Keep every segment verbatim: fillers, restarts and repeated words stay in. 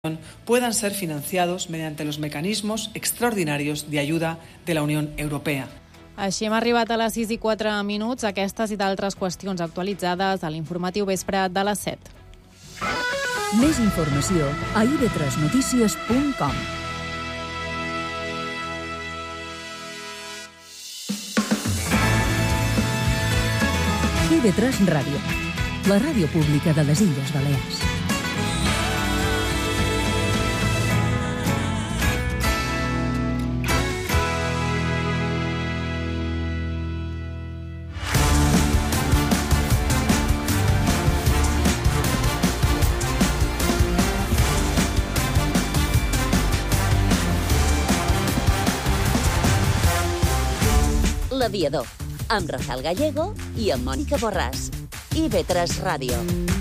puedan ser financiados mediante los mecanismos extraordinarios de ayuda de la Unión Europea. Així hem arribat a les sis i quatre minuts. Aquestes i d'altres qüestions actualitzades a l'informatiu vespre de les set. Més informació a i ve tres notícies punt com. i ve tres Ràdio, la ràdio pública de les Illes Balears. L'Aviador, amb Rafael Gallego i amb Mònica Borràs. i ve tres Ràdio.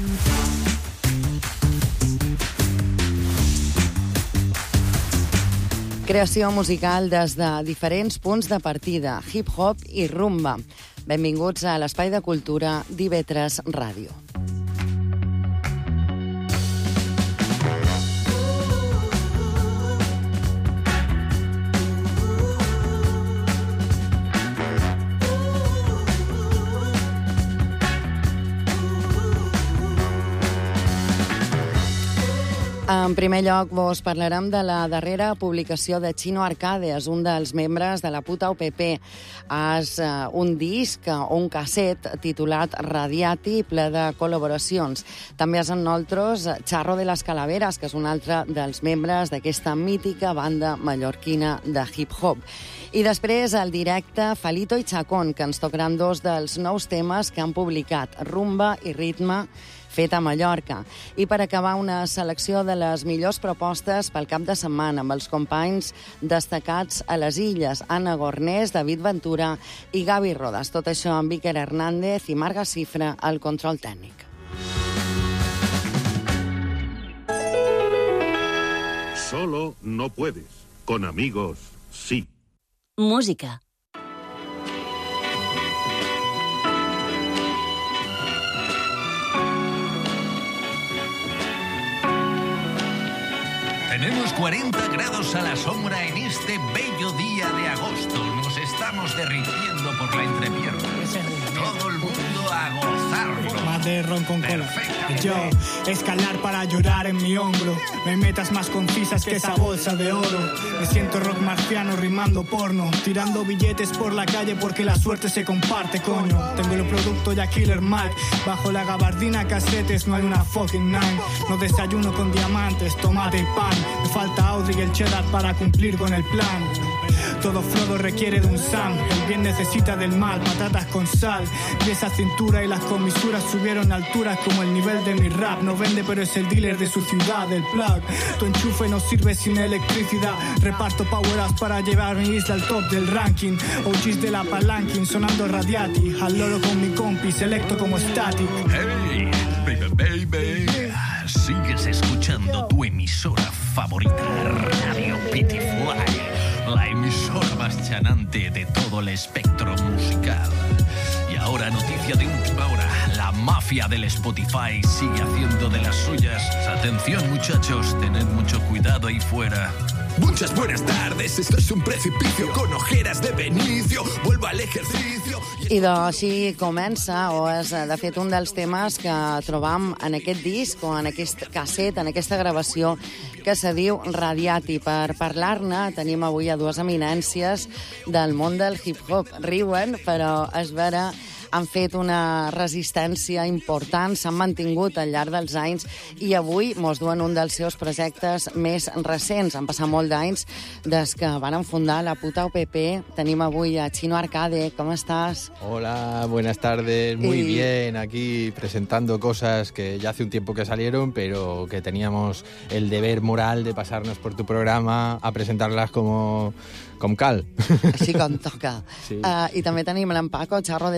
Creació musical des de diferents punts de partida, hip-hop i rumba. Benvinguts a l'Espai de Cultura d'I ve tres Ràdio. En primer lloc, vos parlarem de la darrera publicació de Chino Arcade, és un dels membres de la puta U P P. És un disc o un casset titulat Radiati, ple de col·laboracions. També és en nosaltres Charro de les Calaveras, que és un altre dels membres d'aquesta mítica banda mallorquina de hip-hop. I després, al directe, Falito i Chacón, que ens tocaran dos dels nous temes que han publicat, Rumba i Ritme, fet a Mallorca. I per acabar, una selecció de les millors propostes pel cap de setmana amb els companys destacats a les Illes, Anna Gornés, David Ventura i Gavi Rodas. Tot això amb Víquer Hernández i Marga Cifra al control tècnic. Solo no puedes. Con amigos, sí. Música. Tenemos cuarenta grados a la sombra en este bello día de agosto. Nos estamos derritiendo por la entrepierna. Todo el mundo a gozar. Más de ron con cola. Yo, escalar para llorar en mi hombro. No hay metas más concisas que esa bolsa de oro. Me siento rock marciano rimando porno. Tirando billetes por la calle porque la suerte se comparte, coño. Tengo el producto ya Killer Mike. Bajo la gabardina casetes no hay una fucking nine. No desayuno con diamantes, tomate y pan. Me falta Audrey y el cheddar para cumplir con el plan. Todo Frodo requiere de un Sam. El bien necesita del mal, patatas con sal. Y esa cintura y las comisuras subieron a alturas como el nivel de mi rap. No vende pero es el dealer de su ciudad, el plug. Tu enchufe no sirve sin electricidad. Reparto power-ups para llevar mi isla al top del ranking. O Gs de la palanquin sonando Radiati. Al loro con mi compi, selecto como Static. Hey, baby, baby. Sigues escuchando tu emisora favorita, Radio Pitifly, la emisora más chanante de todo el espectro musical. Y ahora, noticia de última hora, la mafia del Spotify sigue haciendo de las suyas. Atención, muchachos, tened mucho cuidado ahí fuera. Muchas buenas tardes, esto es un precipicio con ojeras de Benicio, vuelvo al ejercicio... I doncs així comença, o és de fet un dels temes que trobam en aquest disc o en aquest casset, en aquesta gravació que se diu Radiati. Per parlar-ne tenim avui a dues eminències del món del hip-hop. Riuen, però és vera, han fet una resistència important, s'han mantingut al llarg dels anys i avui mos duen un dels seus projectes més recents. Han passat molt d'anys des que van fundar la puta U P P. Tenim avui a Chino Arcade. ¿Cómo estás? Hola, buenas tardes. Muy y... bien, aquí presentando cosas que ya hace un tiempo que salieron, pero que teníamos el deber moral de pasarnos por tu programa a presentarlas como... com cal. Així com toca. Sí. Uh, I també tenim l'en Paco, Charro de,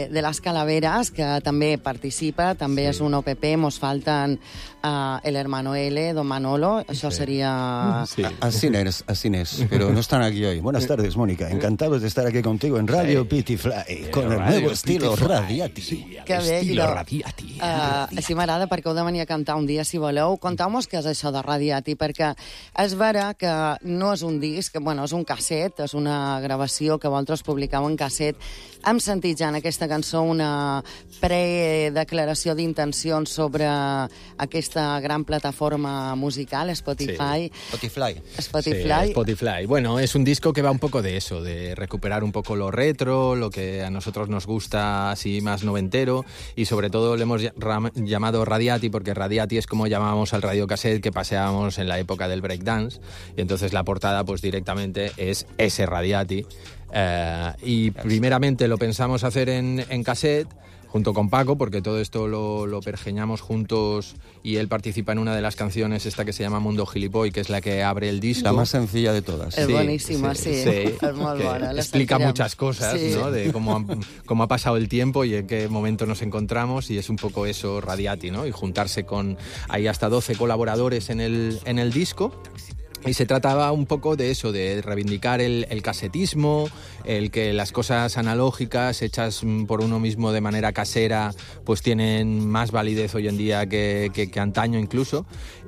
de les Calaveras, que també participa, també sí. és un O P P, mos falten uh, el hermano L, don Manolo, això sí. sería... Sí. Así es, así es, pero no están aquí hoy. Buenas tardes, Mónica, encantados de estar aquí contigo en Radio sí. Pitifly, con el Radio nuevo estilo Pitifly. Radiati. Sí, que bé, estilo no. Radiati. Uh, així m'agrada perquè heu de venir a cantar un dia, si voleu. Conteu-nos què és això de Radiati, perquè és vera que no és un disc, bueno, és un casset, és una gravació que vosaltres publicau en casset. Hem sentit ja en aquesta cançó una predeclaració d'intencions sobre aquesta gran plataforma musical, Spotify. Sí. Spotify. Spotify. Sí, Spotify. Bueno, es un disco que va un poco de eso, de recuperar un poco lo retro, lo que a nosotros nos gusta así más noventero, y sobre todo le hemos llamado Radiati porque Radiati es como llamábamos al radiocassette que paseábamos en la época del breakdance, y entonces la portada pues directamente es ese Radiati. Uh, y primeramente lo pensamos hacer en, en cassette junto con Paco, porque todo esto lo, lo pergeñamos juntos y él participa en una de las canciones, esta que se llama Mundo Gilipoy, que es la que abre el disco. La más sencilla de todas. Es sí, buenísima, sí. sí. sí. Es muy buena. Explica muchas cosas, sí. ¿no? De cómo ha, cómo ha pasado el tiempo y en qué momento nos encontramos, y es un poco eso Radiati, ¿no? Y juntarse con... Hay hasta doce colaboradores en el, en el disco. Y se trataba un poco de eso, de reivindicar el, el casetismo, el que las cosas analógicas hechas por uno mismo de manera casera pues tienen más validez hoy en día que, que, que antaño incluso.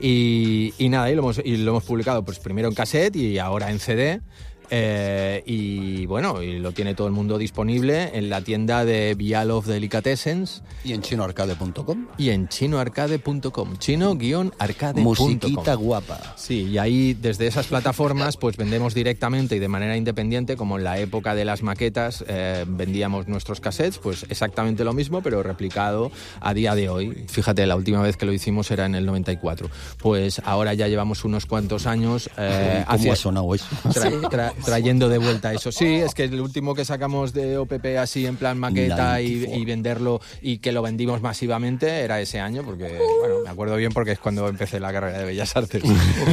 Y, y nada, y lo, hemos, y lo hemos publicado pues primero en cassette y ahora en C D. Eh, y bueno, y lo tiene todo el mundo disponible en la tienda de Bialov Delicatessens. Y en chino arcade punto com. Y en chino arcade punto com. chino arcade punto com. Musiquita guapa. Sí, y ahí desde esas plataformas pues vendemos directamente y de manera independiente, como en la época de las maquetas eh, vendíamos nuestros cassettes, pues exactamente lo mismo, pero replicado a día de hoy. Fíjate, la última vez que lo hicimos era en el noventa y cuatro. Pues ahora ya llevamos unos cuantos años eh, ¿Cómo hacia, ha sonado eso? Tra, tra, trayendo de vuelta eso. Sí, es que el último que sacamos de O P P así en plan maqueta y, y venderlo y que lo vendimos masivamente era ese año, porque, bueno, me acuerdo bien porque es cuando empecé la carrera de Bellas Artes.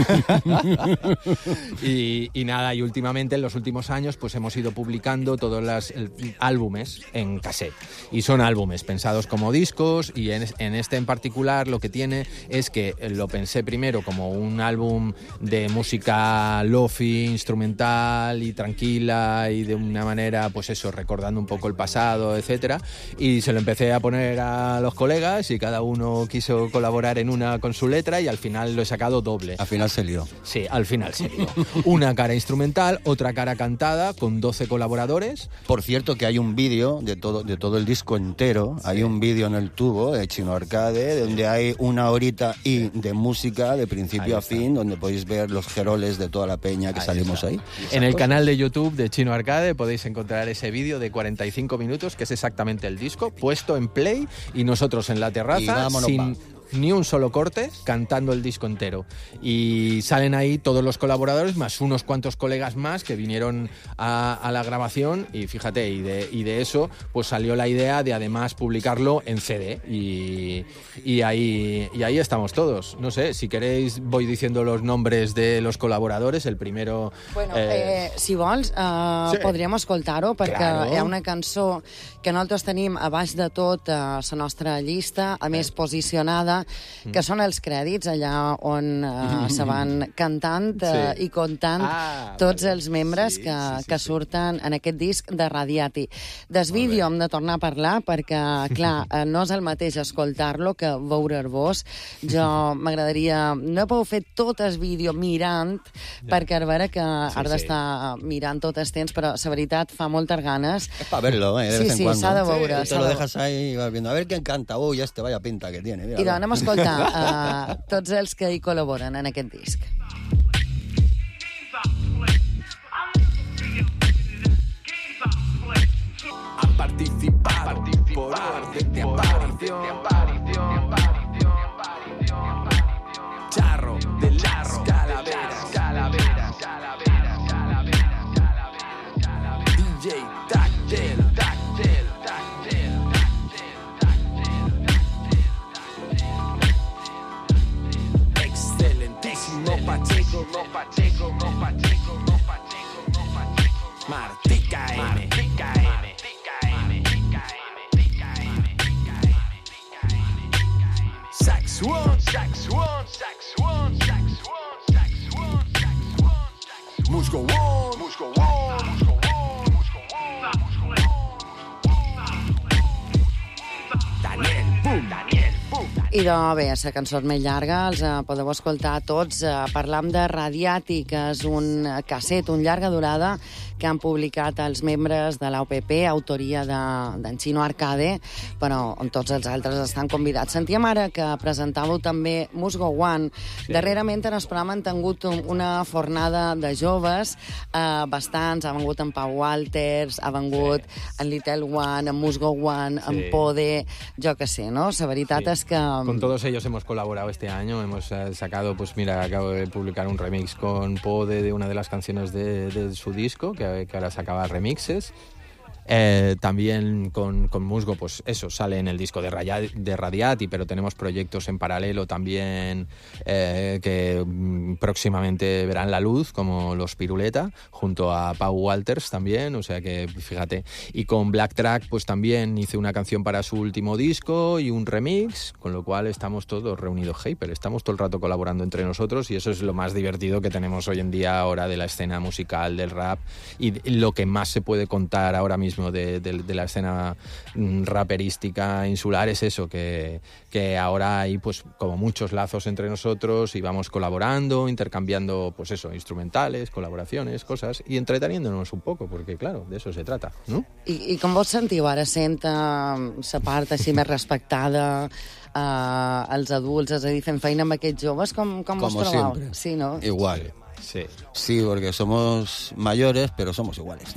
y, y nada, y últimamente, en los últimos años, pues hemos ido publicando todos los álbumes en cassette. Y son álbumes pensados como discos, y en, en este en particular lo que tiene es que lo pensé primero como un álbum de música lofi, instrumental y tranquila y de una manera, pues eso, recordando un poco el pasado, etcétera, y se lo empecé a poner a los colegas y cada uno quiso colaborar en una con su letra y al final lo he sacado doble. Al final se lió. Sí, al final se lió. Una cara instrumental, otra cara cantada con doce colaboradores. Por cierto que hay un vídeo de todo, de todo el disco entero, sí. Hay un vídeo en el tubo de Chino Arcade donde hay una horita y de música de principio a fin, donde podéis ver los geroles de toda la peña que ahí salimos está. Ahí. En el canal de YouTube de Chino Arcade podéis encontrar ese vídeo de cuarenta y cinco minutos, que es exactamente el disco, puesto en play y nosotros en la terraza sin... ni un solo corte, cantando el disco entero. Y salen ahí todos los colaboradores, más unos cuantos colegas más que vinieron a, a la grabación, y fíjate, y de, y de eso pues salió la idea de además publicarlo en C D, y, y, ahí, y ahí estamos todos. No sé, si queréis voy diciendo los nombres de los colaboradores. El primero... Bueno, eh, eh, si vols, uh, sí. podríem escoltar-ho, perquè claro. Hi ha una cançó que nosaltres tenim a baix de tot a la nostra llista, a més posicionada, que són els crèdits, allà on uh, se van cantant uh, sí. i contant ah, tots vale. Els membres sí, que, sí, sí, que surten sí. en aquest disc de Radiati. Des vídeo hem de tornar a parlar perquè, clar, uh, no és el mateix escoltar-lo que veure-vos. Jo m'agradaria... No he pogut fer tot el vídeo mirant, ja. perquè a veure que sí, has d'estar sí. mirant tot el temps, però la veritat fa moltes ganes. Es para verlo, eh, de sí, vez en sí, cuando. s'ha de veure. Sí, te lo dejas ahí y vas viendo. A ver quién canta. Uy, este vaya pinta que tiene. Mira, I doncs anem a escoltar uh, tots els que hi col·laboren en aquest disc. A participar, por orden de aparición, Charro de las calaveras, calaveras, calaveras, calaveras, calaveras, D J Tactel, Tactel, Tactel, excelentísimo Pacheco, no Pacheco, no Pacheco, no Pacheco, no Pacheco, Martica M, Martica M, Martica M, Martica M. must go on, must go on, must go on, must go on. Daniel, boom, Daniel, boom. I doncs bé, la cançó és més llarga, els uh, podeu escoltar tots. Uh, parlam de Radiati, que és un casset, un llarga durada, que han publicat els membres de l'A U P P, autoria d'en de, Chino Arcade, però on tots els altres estan convidats. Sentíem ara que presentàveu també Must Go On. Sí. Darrerament en el programa han tingut una fornada de joves, eh, bastants, ha vengut en Pau Walters, ha vengut sí. en Little One, en Must Go On, sí. en Pode, jo que sé, ¿no? La veritat sí. és que... Con todos ellos hemos colaborado este año, hemos eh, sacado, pues mira, acabo de publicar un remix con Pode de una de las canciones de, de su disco, que que ahora sacaba remixes. Eh, también con, con Musgo, pues eso, sale en el disco de, Raya, de Radiati, pero tenemos proyectos en paralelo también eh, que mm, próximamente verán la luz, como Los Piruleta, junto a Pau Walters también, o sea que fíjate. Y con Black Track, pues también hice una canción para su último disco y un remix, con lo cual estamos todos reunidos, Hyper, estamos todo el rato colaborando entre nosotros y eso es lo más divertido que tenemos hoy en día ahora de la escena musical, del rap y lo que más se puede contar ahora mismo De, de, de la escena raperística insular es eso, que, que ahora hay pues como muchos lazos entre nosotros y vamos colaborando, intercambiando pues eso, instrumentales, colaboraciones, cosas y entreteniéndonos un poco, porque claro, de eso se trata, ¿no? I, i com vos sentiu ara sent uh, la part així més respectada uh, als adults, és a dir, fent feina amb aquests joves, com, com vos trobeu? Siempre. Sí, no? Igual. Sí. Sí, porque somos mayores, pero somos iguales.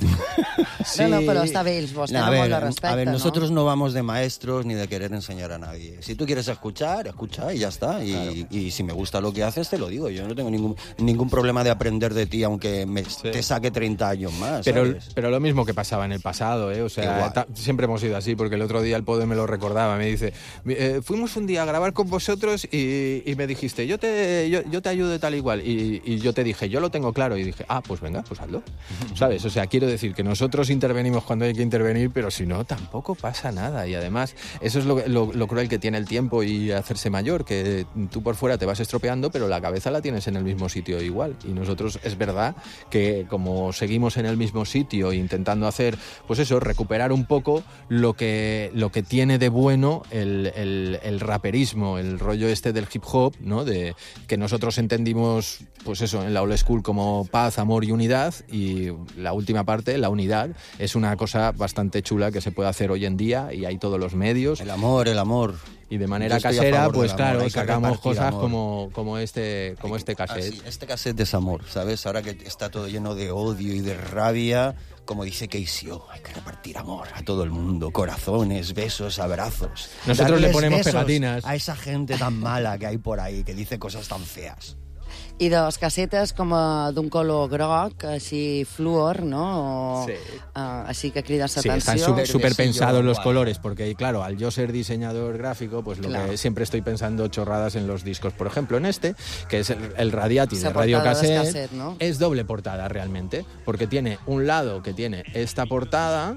Sí. No, no, pero está bien, vos no, tenemos lo respeto, A ver, ¿no? nosotros no vamos de maestros ni de querer enseñar a nadie. Si tú quieres escuchar, escucha y ya está. Y, claro. y si me gusta lo que haces, te lo digo. Yo no tengo ningún, ningún problema de aprender de ti, aunque me, sí. te saque treinta años más. Pero, ¿sabes? pero lo mismo que pasaba en el pasado, ¿eh? O sea, ta, siempre hemos sido así, porque el otro día el Pode me lo recordaba. Me dice, eh, fuimos un día a grabar con vosotros y, y me dijiste, yo te, yo, yo te ayudo de tal igual. Y, y yo te dije, yo lo tengo claro. Y dije, ah, pues venga, pues hazlo. ¿Sabes? O sea, quiero decir que nosotros intervenimos cuando hay que intervenir, pero si no, tampoco pasa nada. Y además, eso es lo, lo, lo cruel que tiene el tiempo y hacerse mayor, que tú por fuera te vas estropeando, pero la cabeza la tienes en el mismo sitio igual. Y nosotros, es verdad que como seguimos en el mismo sitio intentando hacer, pues eso, recuperar un poco lo que, lo que tiene de bueno el, el, el raperismo, el rollo este del hip hop, ¿no? De que nosotros entendimos, pues eso, en la old school como paz, amor y unidad, y la última parte, la unidad, es una cosa bastante chula que se puede hacer hoy en día y hay todos los medios. El amor, el amor. Y de manera casera, pues claro, sacamos cosas como, como este como este cassette. Así, este cassette es amor, ¿sabes? Ahora que está todo lleno de odio y de rabia, como dice Casey O, hay que repartir amor a todo el mundo, corazones, besos, abrazos. Nosotros Darles le ponemos besos pegatinas a esa gente tan mala que hay por ahí, que dice cosas tan feas. I dos cassetes com d'un color groc, així fluor, ¿no? O, sí. Uh, així que crida sí, atención. Están súper pensados los colores, porque claro, al yo ser diseñador gráfico, pues lo claro. que siempre estoy pensando chorradas en los discos. Por ejemplo, en este, que es el, el Radiati de Radio Cassette, cassette ¿no? es doble portada realmente, porque tiene un lado que tiene esta portada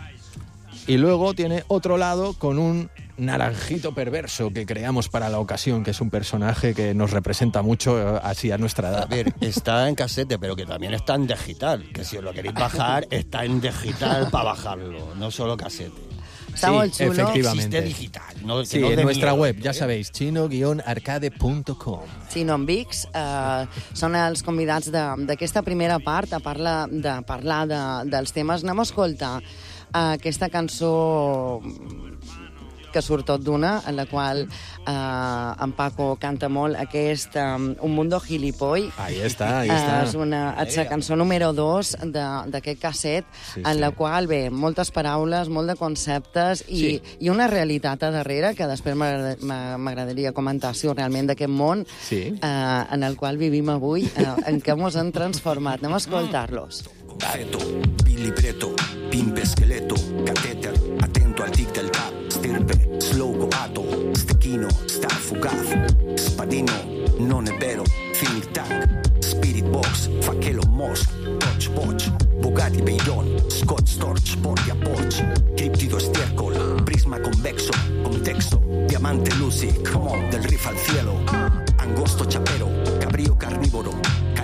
y luego tiene otro lado con un naranjito perverso que creamos para la ocasión, que es un personaje que nos representa mucho así a nuestra edad. A ver, está en casete, pero que también está en digital, que si os lo queréis bajar, está en digital para bajarlo, no solo casete. Está sí, molt xulo. efectivamente. Existe digital. No, sí, no en nuestra miedo, web, ya ¿eh? sabéis, chino guion arcade punto com. Chino amb Vix, eh, són els convidats d'aquesta primera part a parlar de, parlar de, dels temes. Anem a escoltar eh, aquesta cançó que surt tot d'una, en la qual eh, en Paco canta molt aquest um, Un mundo gilipoll. Ahí està, ahí està. Eh, és una, és la cançó número dos d'aquest casset, sí, en la sí. qual, bé, moltes paraules, molt de conceptes i, sí. i una realitat a darrere que després m'agradaria comentar, si realment d'aquest món sí. eh, en el qual vivim avui, eh, en què ens hem transformat. Anem a escoltar-los. Conceto, libreto, pimpe esqueleto, catéter, atento al tic del tap, stirpe, slow coato, stechino, sta fugaz, spadino, non è vero, think tank, spirit box, facchelo mosc, touch poch, Bugatti Veyron, Scott Storch, porti a porch, criptido estiércol, prisma convexo, contexto, diamante lucy, come on, del riff al cielo, angosto chapero, cabrío carnívoro,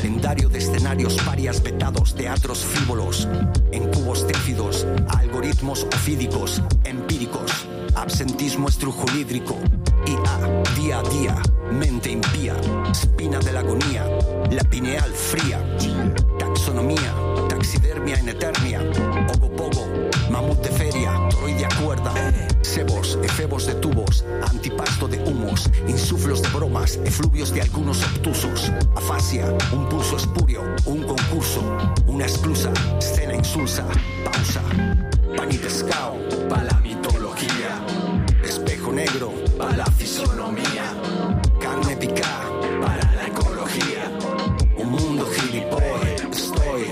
calendario de escenarios parias vetados, teatros frívolos, en cubos térfidos, algoritmos ofídicos, empíricos, absentismo estrujolídrico, I A, día a día, mente impía, espina de la agonía, la pineal fría, taxonomía, taxidermia en eternia, ogopogo, mamut de feria, toroidea cuerda, sebos, efebos de tubos, antipasto de humos, insuflos de bromas, efluvios de algunos obtusos, afasia, un pulso espurio, un concurso, una esclusa, escena insulsa, pausa, pan y pescado, pa' la mitología, espejo negro, pa' la fisonomía, carne picada, para la ecología, un mundo gilipoy, estoy,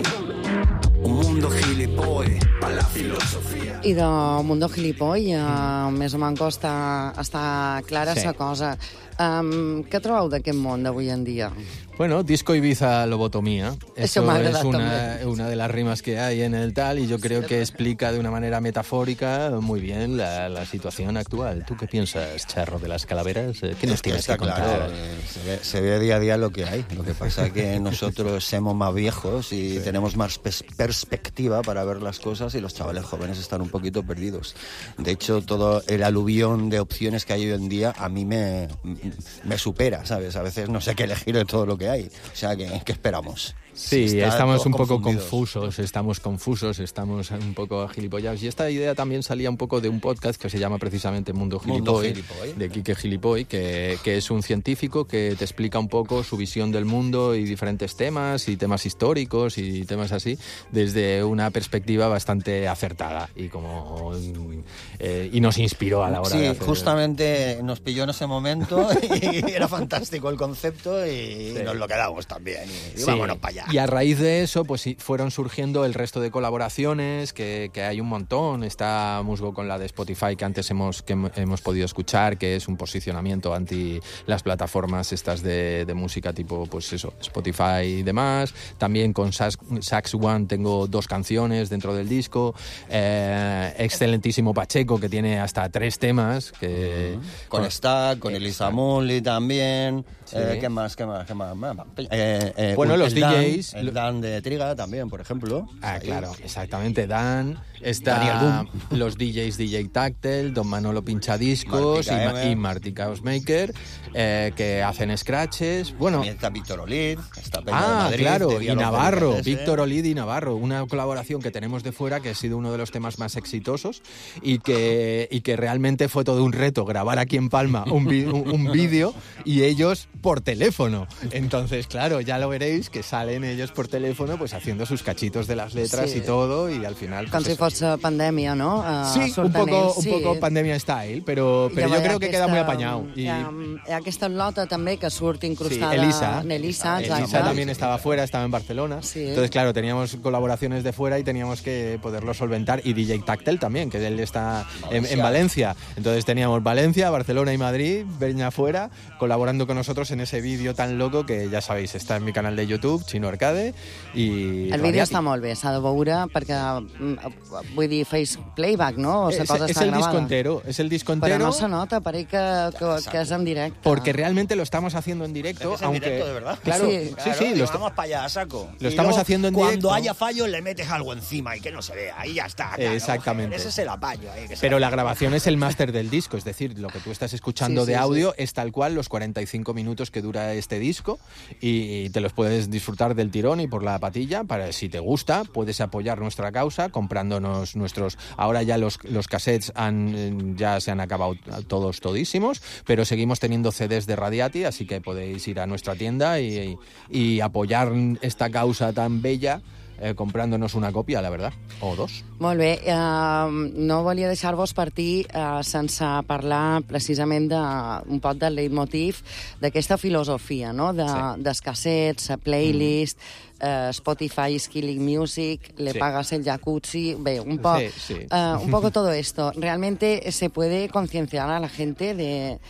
un mundo gilipoy, pa' la filosofia. I de Mundo Gilipoll, eh, més o menys està, està clara Sí. sa cosa. Um, què trobeu d'aquest món d'avui en dia? Bueno, disco Ibiza lobotomía. Eso Eso me es agrada una, también. una de las rimas que hay en el tal y yo creo que explica de una manera metafórica muy bien la, la situación actual. ¿Tú qué piensas, Charro, de las calaveras? ¿Qué nos Es que tienes está que contar? claro, eh, se, ve, se ve día a día lo que hay. Lo que pasa es que nosotros somos más viejos y sí. tenemos más pers perspectiva para ver las cosas y los chavales jóvenes están un poquito perdidos. De hecho, todo el aluvión de opciones que hay hoy en día a mí me, me supera, ¿sabes? A veces no sé qué elegir de todo lo que hay. O sea, ¿qué, qué esperamos? Sí, Si está estamos un poco confundidos. confusos, estamos confusos, estamos un poco gilipollados. Y esta idea también salía un poco de un podcast que se llama precisamente Mundo Gilipoy, Mundo Gilipoy. de Quique Gilipoy, que, que es un científico que te explica un poco su visión del mundo y diferentes temas, y temas históricos y temas así, desde una perspectiva bastante acertada y como eh, y nos inspiró a la hora sí, de hacer... justamente nos pilló en ese momento y era fantástico el concepto y sí. nos lo quedamos también. Y, y Sí. vámonos para allá. Y a raíz de eso, pues sí, fueron surgiendo el resto de colaboraciones, que, que hay un montón. Está Musgo con la de Spotify, que antes hemos, que hemos podido escuchar, que es un posicionamiento anti las plataformas estas de, de música tipo, pues eso, Spotify y demás. También con Sax, Sax One tengo dos canciones dentro del disco. Eh, excelentísimo Pacheco, que tiene hasta tres temas. Que, uh-huh. Con Stack, con Elisa Mully también. Sí. Eh, ¿Qué más? ¿Qué más? ¿Qué más? Eh, eh, bueno, el los Dan, D Js. El Dan de Triga también, por ejemplo. Ah, ahí. claro, exactamente. Dan, está los D Js D J Tactel, Don Manolo Pinchadiscos Martica y, y Marty Chaosmaker, eh, que hacen scratches. Bueno, también está Víctor Olid, está Peña ah, de Madrid, claro, de y Navarro, Víctor Olid y Navarro, una colaboración que tenemos de fuera que ha sido uno de los temas más exitosos y que, y que realmente fue todo un reto grabar aquí en Palma un, un, un vídeo y ellos por teléfono. Entonces, claro, ya lo veréis que salen ellos por teléfono pues haciendo sus cachitos de las letras sí. y todo y al final... Com pues si eso. fos pandèmia, no? Uh, Sí, un poco, ells, un sí. poco pandemia style, pero, pero yo creo que queda muy apañado. Y... Hi ha, hi ha aquesta nota també que surt incrustada... Sí, Elisa. En Elisa, Elisa exacte. también estaba fuera, estaba en Barcelona. Sí. Entonces, claro, teníamos colaboraciones de fuera y teníamos que poderlo solventar. Y D J Tactel también, que él está en, en Valencia. Entonces teníamos Valencia, Barcelona y Madrid, Peña fuera, colaborando con nosotros en ese vídeo tan loco que ya sabéis, está en mi canal de YouTube, Chino Arcade. Y el vídeo està molt bé, s'ha de veure perquè, vull dir, feis playback, no? O es, cosa es està el gravada. disco entero, es el disco entero. Però no se nota, pareix que, que, que és en directe. Porque realmente lo estamos haciendo en directo, ¿Es en aunque directo, de verdad? Claro, Sí. sí, Claro, sí, digo, lo, est- vamos para allá, a saco. lo Y estamos luego, haciendo en cuando directo. haya fallos le metes algo encima y que no se vea, y ya está. Claro, Exactamente. Ese es el apaño. Ahí, que se Pero va. la grabación es el máster del disco, es decir, lo que tú estás escuchando Sí, sí, de audio es tal cual los cuarenta y cinco minutos que dura este disco y te los puedes disfrutar del tirón y por la patilla. Para si te gusta, puedes apoyar nuestra causa comprándonos nuestros... Ahora ya los, los cassettes han, ya se han acabado todos todísimos, pero seguimos teniendo C Ds de Radiati, así que podéis ir a nuestra tienda y, y apoyar esta causa tan bella eh, comprándonos una copia, la verdad, o dos. Molt bé, uh, no volia deixar-vos partir uh, sense parlar precisament d'un poc del leitmotiv d'aquesta filosofia, no? De, Sí. dels cassets, playlist, mm. uh, Spotify is killing music, le Sí. pagas el jacuzzi, bé, un poco, Sí, sí. uh, un poco todo esto. ¿Realmente se puede concienciar a la gente de...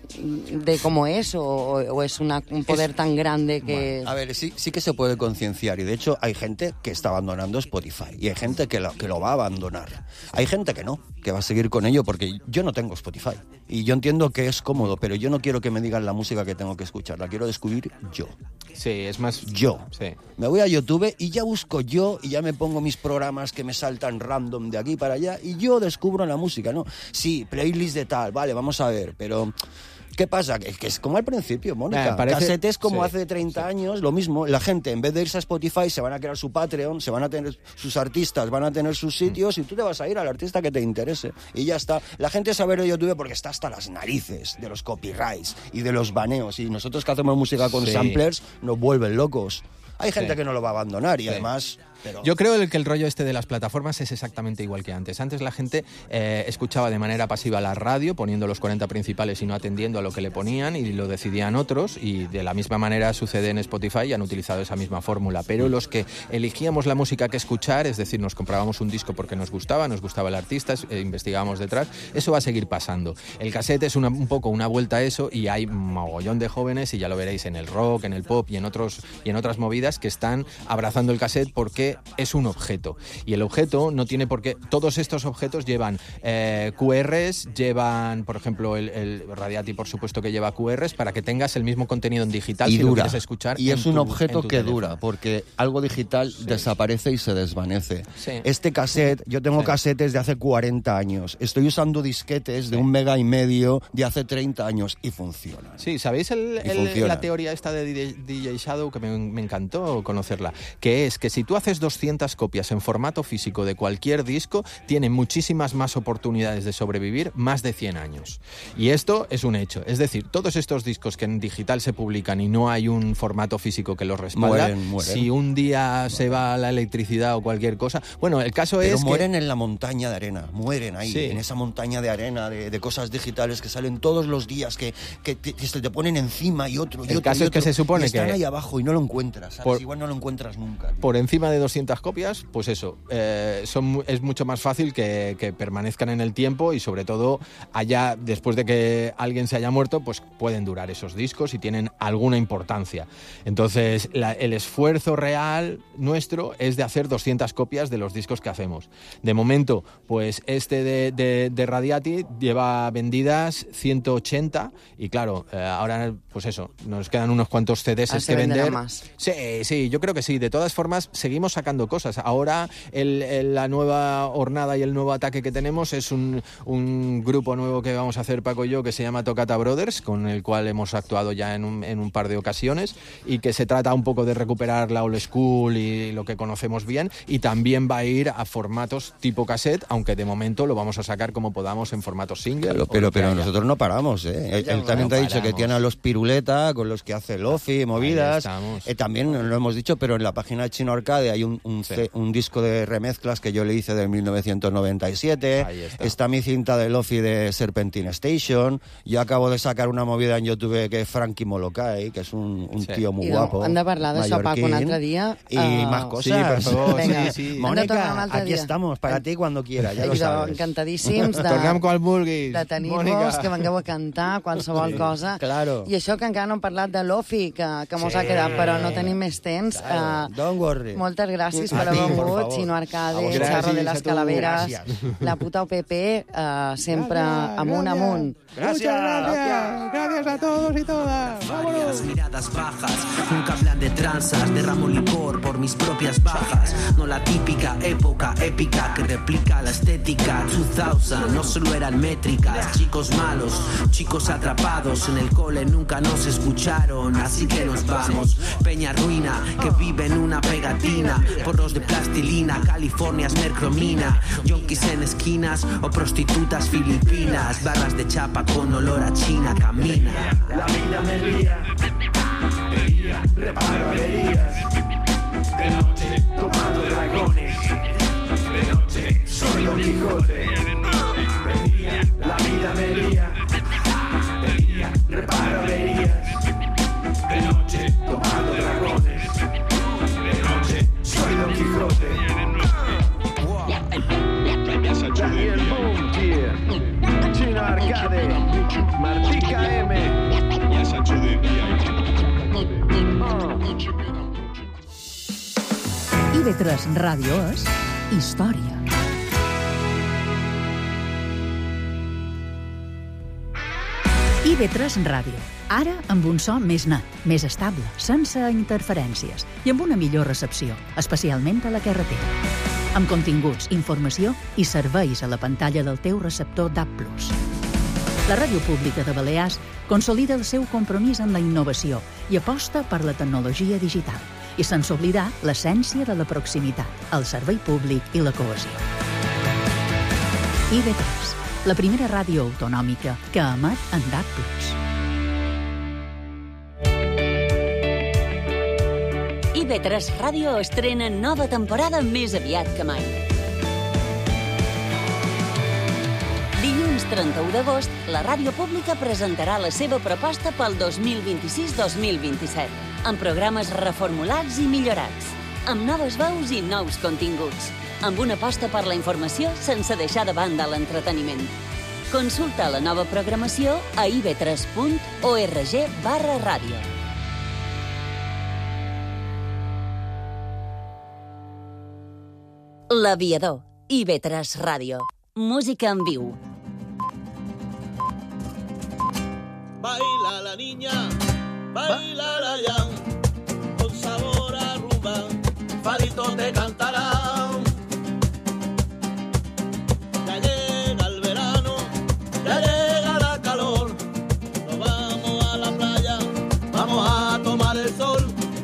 de cómo es o, o es una, un poder Es, tan grande que... Bueno, a ver, sí, sí que se puede concienciar y de hecho hay gente que está abandonando Spotify y hay gente que lo, que lo va a abandonar. Hay gente que no, que va a seguir con ello porque yo no tengo Spotify Y yo entiendo que es cómodo, pero yo no quiero que me digan la música que tengo que escuchar, la quiero descubrir yo. Sí, es más... Yo. Sí. Me voy a YouTube y ya busco yo y ya me pongo mis programas que me saltan random de aquí para allá y yo descubro la música, ¿no? Sí, playlist de tal, vale, vamos a ver, pero... ¿Qué pasa? Que, que es como al principio, Mónica. Eh, parece... Casetes como sí, hace treinta sí. años, lo mismo. La gente, en vez de irse a Spotify, se van a crear su Patreon, se van a tener sus artistas, van a tener sus sitios y tú te vas a ir al artista que te interese. Y ya está. La gente sabe de YouTube porque está hasta las narices de los copyrights y de los baneos. Y nosotros que hacemos música con sí. samplers nos vuelven locos. Hay gente sí. que no lo va a abandonar y sí. además... Pero... Yo creo que el rollo este de las plataformas es exactamente igual que antes. Antes la gente eh, escuchaba de manera pasiva la radio, poniendo los cuarenta principales y no atendiendo a lo que le ponían, y lo decidían otros, y de la misma manera sucede en Spotify y han utilizado esa misma fórmula. Pero los que elegíamos la música que escuchar, es decir, nos comprábamos un disco porque nos gustaba, nos gustaba el artista, eh, investigábamos detrás, eso va a seguir pasando. El cassette es una, un poco una vuelta a eso, y hay un mogollón de jóvenes, y ya lo veréis en el rock, en el pop y en, otros, y en otras movidas, que están abrazando el cassette porque es un objeto, y el objeto no tiene por qué, todos estos objetos llevan eh, Q Rs, llevan, por ejemplo, el, el Radiati, por supuesto que lleva Q Rs, para que tengas el mismo contenido en digital y si dura. lo quieres escuchar. Y es un tu, objeto que teléfono. dura, porque algo digital sí. desaparece y se desvanece. Sí. Este cassette, yo tengo sí. casetes de hace cuarenta años, estoy usando disquetes sí. de un mega y medio de hace treinta años y funcionan. Sí, ¿sabéis el, y el, funciona. la teoría esta de D J Shadow, que me, me encantó conocerla? Que es que si tú haces doscientas copias en formato físico de cualquier disco, tiene muchísimas más oportunidades de sobrevivir más de cien años. Y esto es un hecho. Es decir, todos estos discos que en digital se publican y no hay un formato físico que los respalda, mueren, mueren. si un día mueren. se va la electricidad o cualquier cosa... Bueno, el caso Pero es mueren que... en la montaña de arena, mueren ahí, sí. en esa montaña de arena, de, de cosas digitales que salen todos los días, que, que, te, que se te ponen encima y otro, y el otro, caso y es otro, que se supone y están que... ahí abajo y no lo encuentras, ¿sabes? Por, Igual no lo encuentras nunca. Tío. Por encima de doscientas copias, pues eso, eh, son, es mucho más fácil que, que permanezcan en el tiempo, y sobre todo allá, después de que alguien se haya muerto, pues pueden durar esos discos y tienen alguna importancia. Entonces, la, el esfuerzo real nuestro es de hacer doscientas copias de los discos que hacemos. De momento, pues este de, de, de Radiati lleva vendidas ciento ochenta, y claro, eh, ahora pues eso, nos quedan unos cuantos C Ds que vender. Más. Sí, sí, yo creo que sí. De todas formas, seguimos sacando cosas. Ahora el, el, la nueva hornada y el nuevo ataque que tenemos es un, un grupo nuevo que vamos a hacer Paco y yo, que se llama Toccata Brothers, con el cual hemos actuado ya en un, en un par de ocasiones, y que se trata un poco de recuperar la old school y lo que conocemos bien, y también va a ir a formatos tipo cassette, aunque de momento lo vamos a sacar como podamos en formato single. Claro, pero pero nosotros no paramos, ¿eh? Él, él también no te ha dicho que tiene a los Piruleta, con los que hace Lofi, movidas. Eh, también lo hemos dicho, pero en la página de Chino Arcade hay un, un, sí. c, un disco de remezclas que yo le hice de mil novecientos noventa y siete. Está. está mi cinta de Lofi de Serpentine Station. Yo acabo de sacar una movida en YouTube que es Frankie Molokai, que es un, un sí. tío muy I guapo. Hem de parlar d'això, Paco, un altre dia. Y uh, más cosas. Sí, por favor. Venga, sí, sí. Mónica, aquí estamos, para ti cuando quieras, ja lo sabes. Encantadíssims de, Tornem quan vulguis, de tenir-vos, que vengueu a cantar qualsevol sí, cosa. Claro. I això que encara no hem parlat de Lofi, que, que mos sí. ha quedat, però no tenim més temps. Claro. Uh, Don't worry. Moltes gràcies per haver vingut, Chino Arcade, Charro de las Calaveras, la puta O P P, uh, sempre gracias, amunt, gracias. amunt. Gracias, gracias, gracias a todos y todas. Vámonos. Miradas bajas, nunca hablan de tranzas, derramo licor por mis propias bajas. No la típica época épica que replica la estética. dos mil no solo eran métricas, chicos malos, chicos atrapados en el cole nunca nos escucharon, así que nos vamos. Peña ruina que vive en una pegatina, porros de plastilina, California es mercromina, yonkis en esquinas o prostitutas filipinas, barras de chapa con olor a China, camina. La vida me ría, veía, reparo averías, de noche tomando dragones, de noche soy Don Quijote, veía, la vida me ría, veía, reparo averías, de noche tomando dragones, de noche soy Don Quijote. Y el boom, tío. Chino Arcade, Martica M. Ja Sancho de I V tres Ràdio és història. I V tres Ràdio. Ara amb un so més net, més estable, sense interferències i amb una millor recepció, especialment a la carretera. Amb continguts, informació i serveis a la pantalla del teu receptor D A B plus. La Ràdio Pública de Balears consolida el seu compromís en la innovació i aposta per la tecnologia digital, i sense oblidar l'essència de la proximitat, el servei públic i la cohesió. I V tres, la primera ràdio autonòmica que emet en D A B plus. I V tres Ràdio estrena nova temporada més aviat que mai. Dilluns trenta-u d'agost, la Ràdio Pública presentarà la seva proposta pel dos mil vint-i-sis dos mil vint-i-set, amb programes reformulats i millorats, amb noves veus i nous continguts, amb una aposta per la informació sense deixar de banda l'entreteniment. Consulta la nova programació a i v tres punt org barra ràdio. L'Aviador, I V tres Ràdio. Música en viu. Baila la niña, baila la ya, con sabor a rumba, Fadito te cantará. Ya llega el verano, ya llega la calor, nos vamos a la playa, vamos a tomar el sol.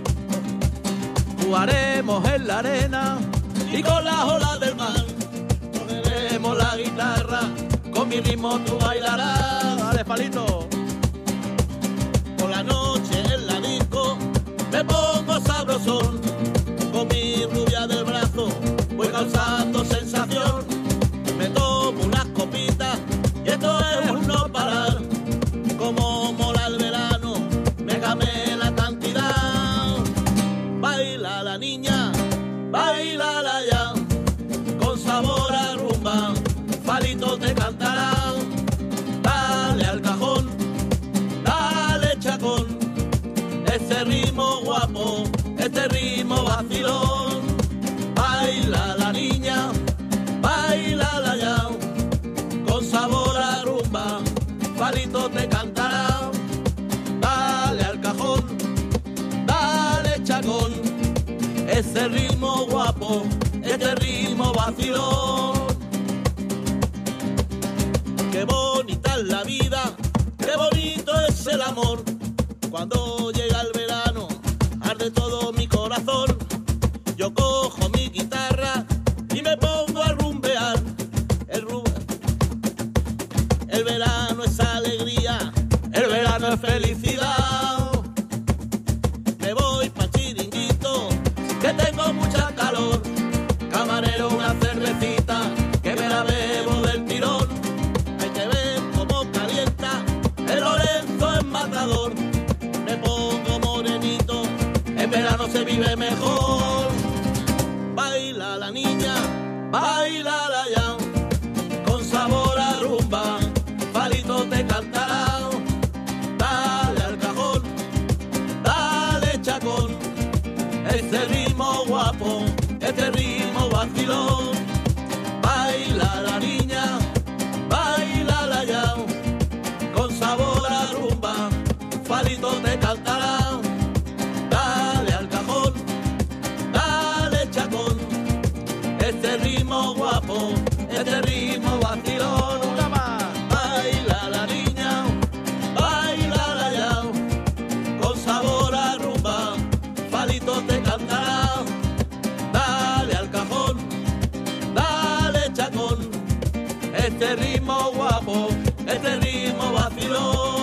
Jugaremos en la arena y con las olas del mar, cogeremos la guitarra, con mi ritmo tú bailarás. Dale, Palito. Por la noche en la disco me pongo sabrosón, con mi rubia del brazo voy causando sensación. Me tomo unas copitas y esto es un no parar. Como mola el verano, me gamé la cantidad. Baila la niña, baila la ya, con sabor a rumba, Fadito te cantará. Dale al cajón, dale chacón, este ritmo guapo, este ritmo vacilón. Baila la niña, baila la ya, con sabor a rumba, Fadito te cantará. Dale al cajón, dale chacón, este ritmo guapo, este ritmo vacilón. Qué bonita es la vida, qué bonito es el amor. Cuando llega el verano, arde todo mi corazón. Yo cojo mi guitarra y me pongo a rumbear. El, ru... el verano es alegría, el verano es felicidad. Me voy pa' Chiringuito, que tengo mucha calor. Camarero, una cervecita, que me la bebo del tirón. Hay que ver cómo calienta el Lorenzo en Matador. Me pongo morenito, en verano se vive mejor. Baila la niña, baila la ya, con sabor a rumba, Fadito te cantará. Dale al cajón, dale chacón, este ritmo guapo, este ritmo vacilón. Baila la niña, baila la ya, con sabor a rumba, Fadito te cantará. Dale al cajón, dale chacón, este ritmo guapo, este ritmo vacilón. Una más. Baila la niña, baila la ya, con sabor a rumba, Fadito te cantará. Dale al cajón, dale chacón, este ritmo guapo, este ritmo vacilón.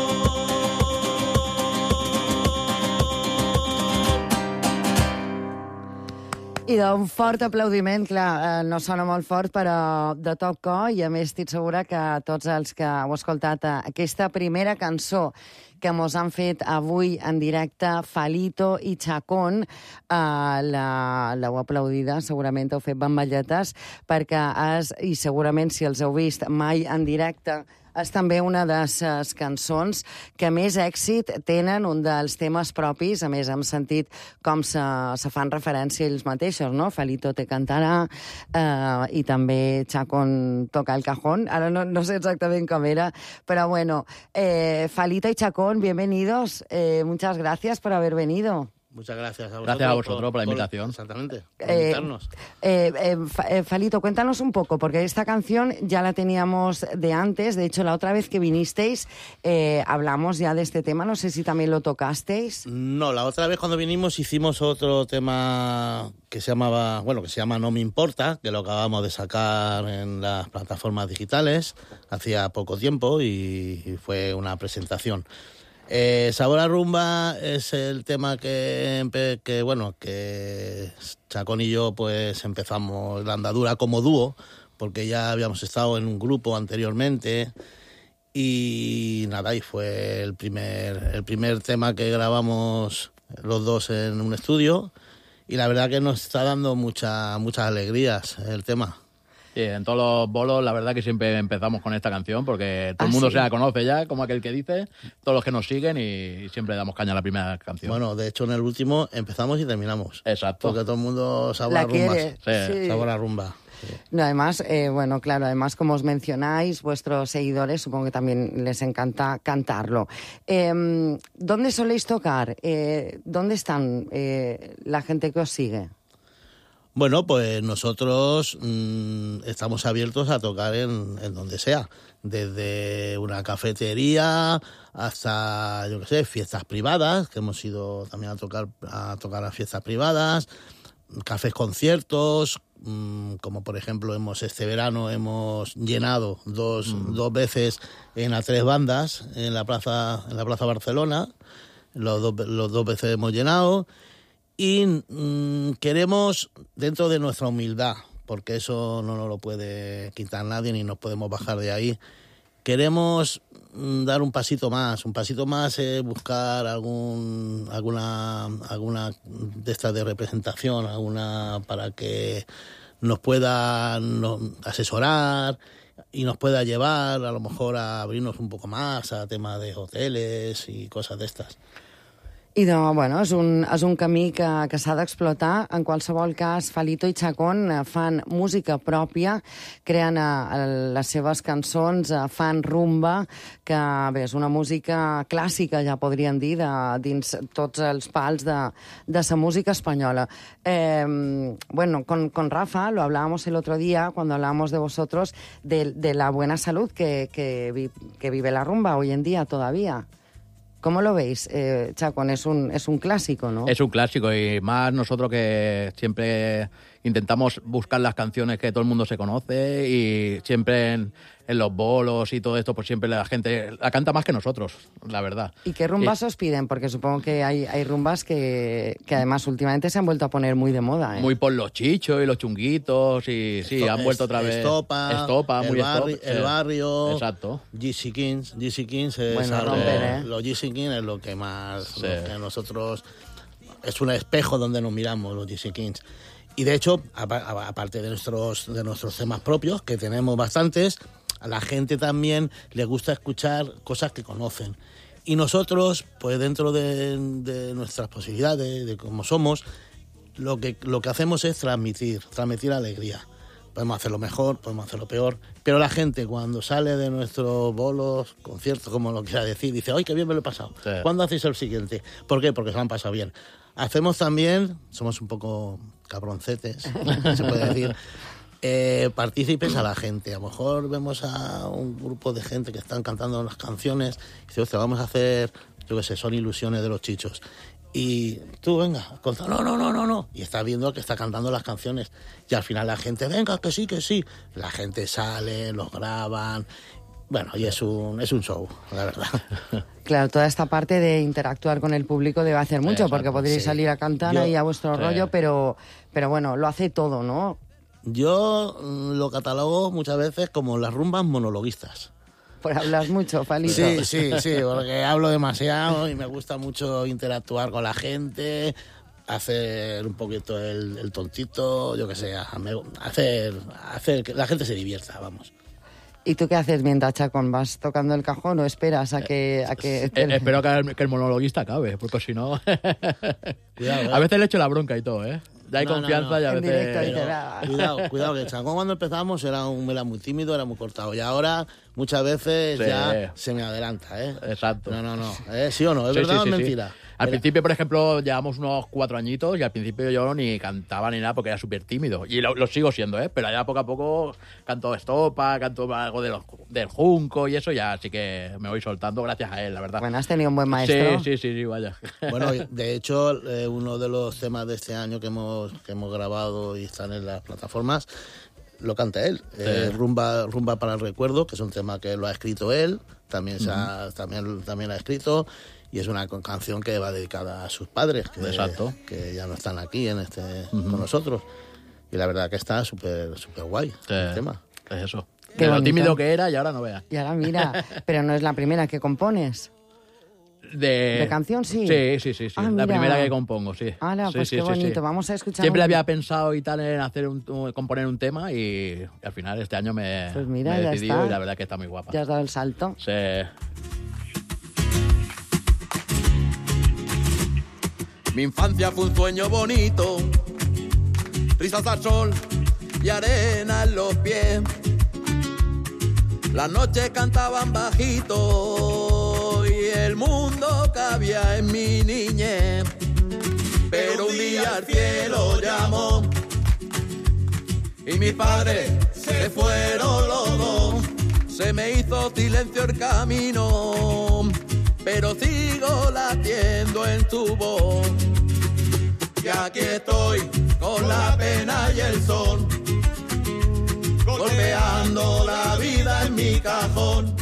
I d'un fort aplaudiment, clar, eh, no sona molt fort, però de tot cor, i a més estic segura que tots els que heu escoltat eh, aquesta primera cançó que mos han fet avui en directe, Fadito i Chacón, eh, l'heu aplaudida, segurament heu fet bamballetes, perquè és, i segurament si els heu vist mai en directe és també una de les cançons que més èxit tenen, un dels temes propis, a més hem sentit com se, se fan referència ells mateixos, no? Falito te cantarà, eh, i també Chacón toca el cajón, ara no, no sé exactament com era, però bueno, eh, Falito y Chacón, bienvenidos, eh, muchas gracias por haber venido. Muchas gracias a vosotros. Gracias a vosotros por, por la invitación. Por, exactamente, por eh, invitarnos. Eh, eh, Falito, cuéntanos un poco, porque esta canción ya la teníamos de antes. De hecho, la otra vez que vinisteis eh, hablamos ya de este tema. No sé si también lo tocasteis. No, la otra vez cuando vinimos hicimos otro tema que se llamaba, bueno, que se llama No me importa, que lo acabamos de sacar en las plataformas digitales hacía poco tiempo y, y fue una presentación. Eh, Sabor a Rumba es el tema que, que, bueno, que Chacón y yo pues empezamos la andadura como dúo, porque ya habíamos estado en un grupo anteriormente y nada, y fue el primer, el primer tema que grabamos los dos en un estudio y la verdad que nos está dando mucha, muchas alegrías el tema. Sí, en todos los bolos la verdad que siempre empezamos con esta canción porque todo ¿Ah, el mundo sí? se la conoce ya, como aquel que dice, todos los que nos siguen y siempre damos caña a la primera canción. Bueno, de hecho en el último empezamos y terminamos. Exacto. Porque todo el mundo sabe La a rumbas. quiere, sí. Sabor a rumba. Sí. No, además, eh, bueno, claro, además como os mencionáis, vuestros seguidores supongo que también les encanta cantarlo. Eh, ¿Dónde soléis tocar? Eh, ¿Dónde están eh, la gente que os sigue? Bueno, pues nosotros mmm, estamos abiertos a tocar en, en donde sea, desde una cafetería hasta, yo qué sé, fiestas privadas, que hemos ido también a tocar a tocar a fiestas privadas, cafés conciertos, mmm, como por ejemplo hemos este verano hemos llenado dos, mm. dos veces en A Tres Bandas en la plaza en la plaza Barcelona, los dos, los dos veces hemos llenado. Y mmm, queremos, dentro de nuestra humildad, porque eso no nos lo puede quitar nadie ni nos podemos bajar de ahí, queremos mmm, dar un pasito más, un pasito más es eh, buscar algún alguna alguna de estas de representación, alguna para que nos pueda nos, asesorar y nos pueda llevar a lo mejor a abrirnos un poco más a temas de hoteles y cosas de estas. I de, bueno, és un, és un camí que, que s'ha d'explotar. En qualsevol cas, Falito i Chacón fan música pròpia, creen uh, les seves cançons, uh, fan rumba, que bé, és una música clàssica, ja podríem dir, de, dins tots els pals de, de la música espanyola. Eh, bueno, con, con Rafa lo hablábamos el otro día, cuando hablábamos de vosotros, de, de la buena salud que, que, vi, que vive la rumba hoy en día todavía. ¿Cómo lo veis, eh, Chacón? Es un, es un clásico, ¿no? Es un clásico y más nosotros que siempre intentamos buscar las canciones que todo el mundo se conoce y siempre en, en los bolos y todo esto, pues siempre la gente la canta más que nosotros, la verdad. ¿Y qué rumbas y, os piden? Porque supongo que hay, hay rumbas que, que además últimamente se han vuelto a poner muy de moda, ¿eh? Muy por los chichos y los chunguitos y sí, Esto, han vuelto otra vez. Estopa, Estopa, el, muy barri, stop, el sí. barrio. Exacto. G C Kings, G C Kings es bueno, algo, romper, ¿eh? Los G C Kings es lo que más, sí. lo que nosotros, es un espejo donde nos miramos los G C Kings. Y de hecho, aparte de nuestros, de nuestros temas propios, que tenemos bastantes, a la gente también le gusta escuchar cosas que conocen. Y nosotros, pues dentro de, de nuestras posibilidades, de cómo somos, lo que, lo que hacemos es transmitir, transmitir alegría. Podemos hacerlo mejor, podemos hacerlo peor, pero la gente cuando sale de nuestros bolos, conciertos, como lo quiera decir, dice, ¡ay, qué bien me lo he pasado! Sí. ¿Cuándo hacéis el siguiente? ¿Por qué? Porque se lo han pasado bien. Hacemos también, somos un poco cabroncetes, se puede decir, eh, partícipes a la gente. A lo mejor vemos a un grupo de gente que están cantando las canciones y dice, ostras, vamos a hacer, yo qué sé, son ilusiones de los chichos. Y tú, venga, conta, no, no, no, no, no. Y está viendo que está cantando las canciones. Y al final la gente, venga, que sí, que sí. La gente sale, los graban. Bueno, y es un, es un show, la verdad. Claro, toda esta parte de interactuar con el público debe hacer mucho, exacto, porque podréis sí. salir a cantar Yo, ahí a vuestro sí. rollo, pero, pero bueno, lo hace todo, ¿no? Yo lo catalogo muchas veces como las rumbas monologuistas. Por hablar mucho, Falito. Sí, sí, sí, porque hablo demasiado y me gusta mucho interactuar con la gente, hacer un poquito el, el tontito, yo qué sé, hacer, hacer que la gente se divierta, vamos. ¿Y tú qué haces mientras, Chacón? ¿Vas tocando el cajón o esperas a que...? A que... Eh, espero que el, que el monologuista acabe, porque si no... Cuidado, ¿eh? A veces le echo la bronca y todo, ¿eh? Ya hay No, confianza no, no. y a En veces... directo, dice, "Ah". Cuidado, cuidado, que Chacón cuando empezamos era, un, era muy tímido, era muy cortado. Y ahora muchas veces Sí. ya se me adelanta, ¿eh? Exacto. No, no, no. ¿Eh? ¿Sí o no? ¿Es Sí, verdad sí, o es sí, sí. mentira? Al Era- principio, por ejemplo, llevamos unos cuatro añitos y al principio yo ni cantaba ni nada porque era súper tímido. Y lo, lo sigo siendo, ¿eh? Pero ya poco a poco canto estopa, canto algo de los, del junco y eso ya así que me voy soltando gracias a él, la verdad. Bueno, has tenido un buen maestro. Sí, sí, sí, sí, vaya. Bueno, de hecho, eh, uno de los temas de este año que hemos, que hemos grabado y están en las plataformas, lo canta él. Sí. Eh, Rumba, Rumba para el Recuerdo, que es un tema que lo ha escrito él, también, se ha, también, también lo ha escrito, y es una con- canción que va dedicada a sus padres, que, Exacto. que ya no están aquí en este Ujú. con nosotros. Y la verdad que está súper súper guay Sí. el tema. Es eso. Qué De lo bonito. tímido que era y ahora no veas. Y ahora mira, pero no es la primera que compones. De... ¿De canción, sí? Sí, sí, sí, sí. Ah, la mira. primera que compongo, sí. Hala, Sí, pues sí, qué sí, bonito. sí. Vamos a escuchar Siempre un- había pensado y tal en hacer un, un- componer un tema y al final este año me, Pues mira, me he ya decidido está. y la verdad que está muy guapa. Ya has dado el salto. Sí. Mi infancia fue un sueño bonito, risas al sol y arena en los pies. Las noches cantaban bajito y el mundo cabía en mi niñez. Pero un día el cielo llamó y mis padres se fueron los dos. Se me hizo silencio el camino, pero sigo latiendo en tu voz. Y aquí estoy con la pena y el sol, golpeando la vida en mi cajón.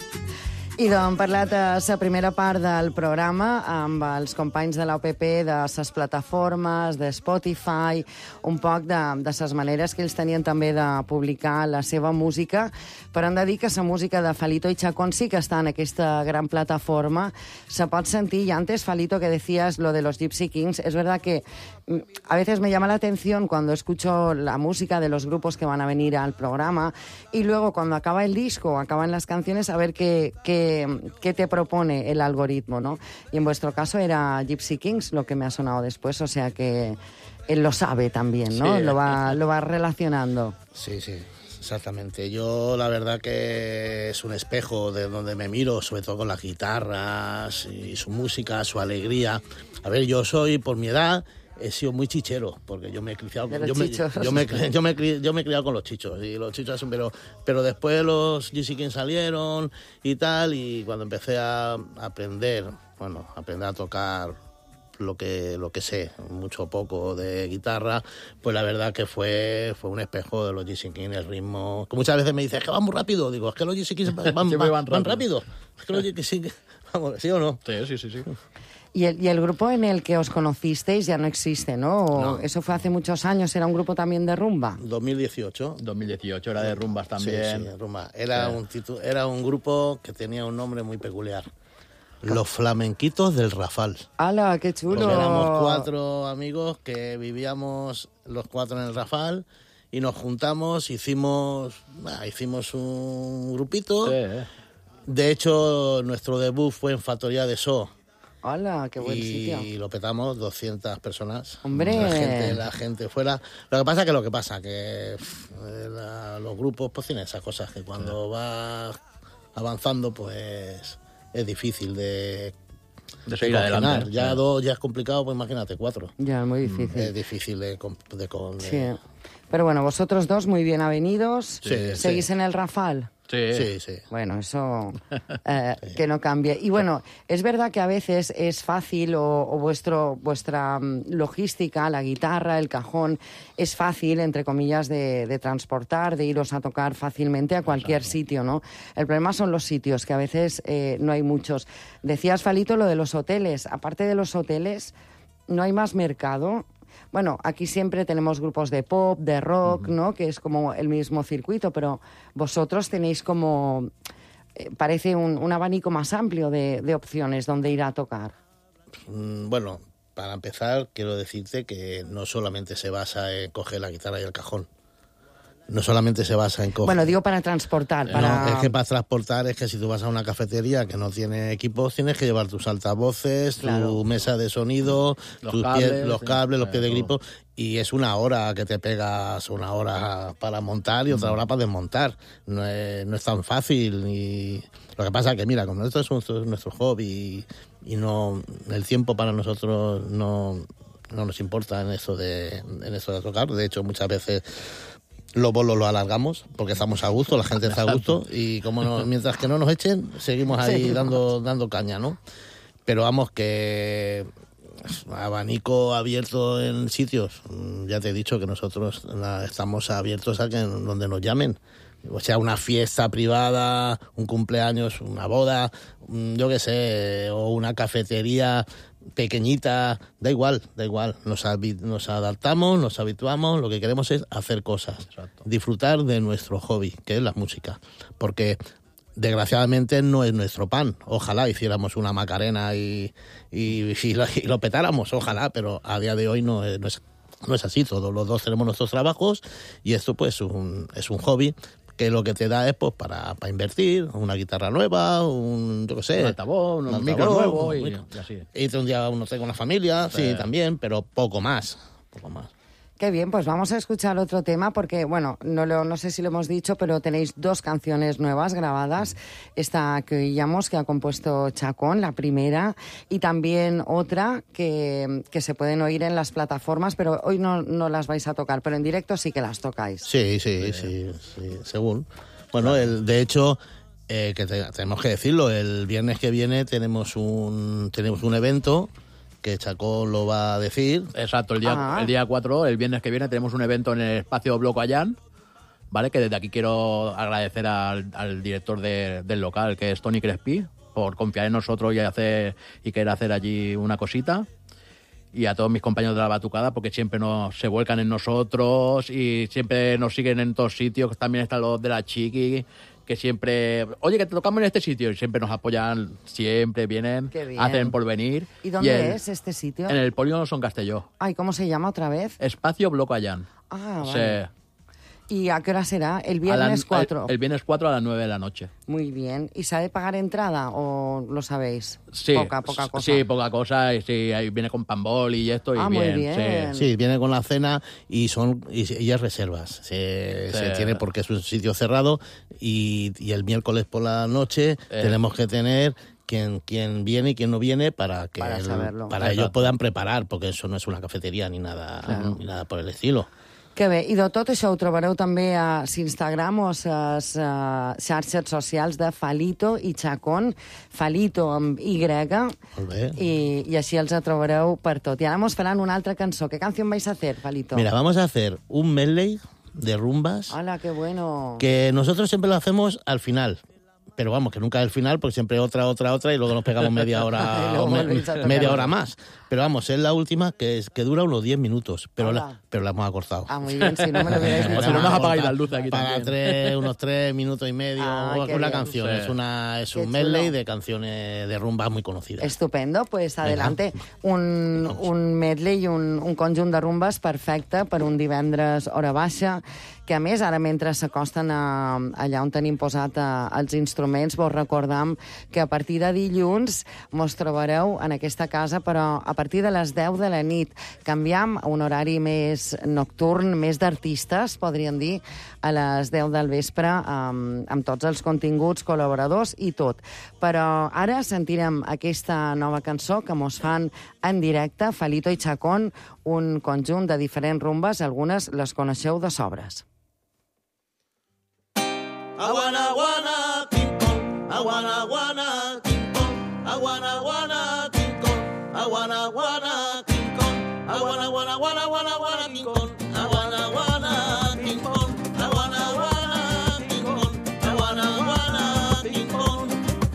I doncs hem parlat a la primera part del programa amb els companys de l'O P P, de les plataformes, de Spotify, un poc de, de les maneres que ells tenien també de publicar la seva música, però hem de dir que la música de Feliito y Chacón sí que està en aquesta gran plataforma. Se pot sentir, y antes, Feliito, que decías lo de los Gypsy Kings, es verdad que mm, a veces me llama la atención cuando escucho la música de los grupos que van a venir al programa y luego cuando acaba el disco, acaban las canciones, a ver qué, qué, qué te propone el algoritmo, ¿no? Y en vuestro caso era Gypsy Kings lo que me ha sonado después, o sea que él lo sabe también, ¿no? Sí. Lo va, lo va relacionando. Sí, sí, exactamente. Yo la verdad que es un espejo de donde me miro, sobre todo con las guitarras y su música, su alegría. A ver, yo soy, por mi edad, he sido muy chichero, porque yo me he criado De con, los yo me, chichos. yo, me, yo, me, cri- yo me he criado con los chichos, y los chichos son- pero, pero después los Gypsy Kings salieron y tal, y cuando empecé a aprender, bueno, aprender a tocar lo que lo que sé, mucho o poco de guitarra, pues la verdad que fue fue un espejo de los Gypsy Kings, el ritmo, que muchas veces me dices que van muy rápido, digo, es que los Gypsy Kings van, van, Siempre van- van van rápido. rápido, es que los Gypsy Kings, vamos, ¿sí o no? Sí, sí, sí, sí. Y el, y el grupo en el que os conocisteis ya no existe, ¿no? O No. Eso fue hace muchos años, era un grupo también de rumba. dos mil dieciocho. dos mil dieciocho era de rumbas también. Sí, sí, rumba. Era, Sí. un titu- era un grupo que tenía un nombre muy peculiar. Los Flamenquitos del Rafal. ¡Hala, qué chulo! Porque éramos cuatro amigos que vivíamos los cuatro en el Rafal y nos juntamos, hicimos, bah, hicimos un grupito. Sí, eh. De hecho, nuestro debut fue en Factoría de So. ¡Hala, qué buen y sitio! lo petamos, doscientas personas. ¡Hombre! La gente, la gente fuera. Lo que pasa que lo que pasa que pff, eh, la- los grupos pues tienen esas cosas que cuando vas avanzando pues es difícil de, De seguir compaginar. adelante. Ya Sí. dos ya es complicado, pues imagínate cuatro. Ya, muy difícil. Es difícil de, com- de, con- Sí. de- Pero bueno, vosotros dos muy bien avenidos. Sí, ¿Seguís sí. en el Rafal? Sí. Sí, sí. Bueno, eso eh, que no cambie. Y bueno, es verdad que a veces es fácil o, o vuestro, vuestra mm, logística, la guitarra, el cajón, es fácil, entre comillas, de, de transportar, de iros a tocar fácilmente a cualquier sitio, ¿no? El problema son los sitios, que a veces eh, no hay muchos. Decías, Falito, lo de los hoteles. Aparte de los hoteles, ¿no hay más mercado? Bueno, aquí siempre tenemos grupos de pop, de rock, ¿no? Que es como el mismo circuito, pero vosotros tenéis como, eh, parece un, un abanico más amplio de, de opciones donde ir a tocar. Mm, Bueno, para empezar, quiero decirte que no solamente se basa en coger la guitarra y el cajón. no solamente se basa en coger... Bueno, digo para transportar, para... No, es que para transportar es que si tú vas a una cafetería que no tiene equipos, tienes que llevar tus altavoces, claro. tu mesa de sonido, los tus cables, pies, los, cables, sí, los pies de gripo, y es una hora que te pegas, una hora para montar y otra hora para desmontar. No es, no es tan fácil. Y lo que pasa es que, mira, como esto es nuestro, nuestro hobby y, y no el tiempo para nosotros no, no nos importa en eso de, en eso de tocar. De hecho, muchas veces... los bolos los alargamos porque estamos a gusto, la gente está a gusto y como no, mientras que no nos echen, seguimos ahí sí. dando, dando caña, ¿no? Pero vamos, que abanico abierto en sitios, ya te he dicho que nosotros estamos abiertos a que donde nos llamen. O sea, una fiesta privada, un cumpleaños, una boda, yo qué sé, o una cafetería pequeñita, da igual, da igual. Nos, nos adaptamos, nos habituamos, lo que queremos es hacer cosas. Exacto. Disfrutar de nuestro hobby, que es la música. Porque desgraciadamente no es nuestro pan. Ojalá hiciéramos una Macarena y, y, y, lo, y lo petáramos, ojalá, pero a día de hoy no es, no es, no es así. Todos los dos tenemos nuestros trabajos y esto pues un, es un hobby que lo que te da es pues para, para invertir, una guitarra nueva, un, yo qué sé, un altavoz, un, un micro nuevo y, y así. Y un día uno tenga una familia, sí, sí, también, pero poco más, poco más. Qué bien, pues vamos a escuchar otro tema porque, bueno, no, lo, no sé si lo hemos dicho, pero tenéis dos canciones nuevas grabadas. Esta que oíamos, que ha compuesto Chacón, la primera, y también otra que, que se pueden oír en las plataformas, pero hoy no, no las vais a tocar, pero en directo sí que las tocáis. Sí, sí, sí, sí, según. Bueno, el, de hecho... Eh, que te, tenemos que decirlo, el viernes que viene tenemos un tenemos un evento que Chacón lo va a decir. Exacto, el día, ah. el día cuatro, el viernes que viene, tenemos un evento en el espacio Bloco Allán, ¿vale? Que desde aquí quiero agradecer al, al director de, del local, que es Tony Crespi, por confiar en nosotros y hacer y querer hacer allí una cosita. Y a todos mis compañeros de la batucada, porque siempre nos, se vuelcan en nosotros y siempre nos siguen en todos sitios. También están los de la Chiqui, que siempre, oye, que te tocamos en este sitio, y siempre nos apoyan, siempre vienen, hacen por venir. ¿Y dónde y el, es este sitio? En el Polígono Son Castelló. Ay, ¿cómo se llama otra vez? Espacio Bloco Allán. Ah, vale. O sea, ¿y a qué hora será? ¿El viernes cuatro? El, el viernes cuatro a las nueve de la noche. Muy bien. ¿Y se ha de pagar entrada o lo sabéis? Sí. Poca, poca cosa. Sí, poca cosa. Y sí, ahí viene con pambol y esto. Y ah, bien, muy bien. Sí. sí, viene con la cena y son y, y es reservas. Se, sí. se tiene porque es un sitio cerrado y, y el miércoles por la noche eh. tenemos que tener... Quién, quién viene y quién no viene para que para, el, para ellos puedan preparar, porque eso no es una cafetería ni nada, claro. ni nada por el estilo. Que bé, i de tot això ho trobareu també a l'Instagram o a les uh, xarxes socials de Falito i Chacón, Falito amb Y, i, i així els trobareu per tot. I ara mos faran una altra cançó. ¿Qué canción vais a hacer, Falito? Mira, vamos a hacer un medley de rumbas. ¡Hala, qué bueno! Que nosotros siempre lo hacemos al final. Pero vamos, que nunca es el final, porque siempre otra, otra, otra, y luego nos pegamos media hora o me, media hora más. Pero vamos, es la última que es que dura unos diez minutos, pero la, pero la hemos acortado. Ah, muy bien, si no me lo hubierais dicho. Si no nos apagáis las luces aquí para tres, unos tres minutos y medio, ah, una bien. canción, sí. es, una, es un medley de canciones de rumbas muy conocidas. Estupendo, pues adelante. Un, un medley i un, un conjunt de rumbes perfecte per un divendres hora baixa, que a més, ara mentre s'acosten a, allà on tenim posat a, els instruments, vos recordam que a partir de dilluns mos trobareu en aquesta casa, però a partir de les deu de la nit. Canviam a un horari més nocturn, més d'artistes, podríem dir, a les deu del vespre, amb, amb tots els continguts, col·laboradors i tot. Però ara sentirem aquesta nova cançó que mos fan en directe, Falito i Chacón, un conjunt de diferents rumbes, algunes les coneixeu de sobres. Aguana, aguana, King Kong. Aguana, aguana, King Kong. Aguana, aguana, King Kong. Aguana, aguana, King Kong. Aguana, aguana, aguana, aguana, aguana, King Kong. Aguana, aguana, King Kong. Aguana, aguana, King Kong. Aguana, aguana, King Kong.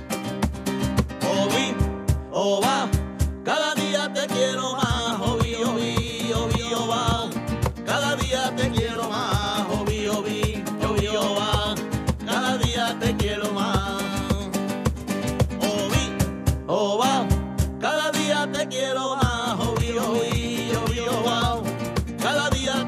Obi, oba, cada día te quiero más. Obi, obi, obi, oba, cada día te quiero más. Obi, obi, obi, oba. Te quiero más, obi, oba, cada día te quiero más, obi, obi, obi, oba, cada día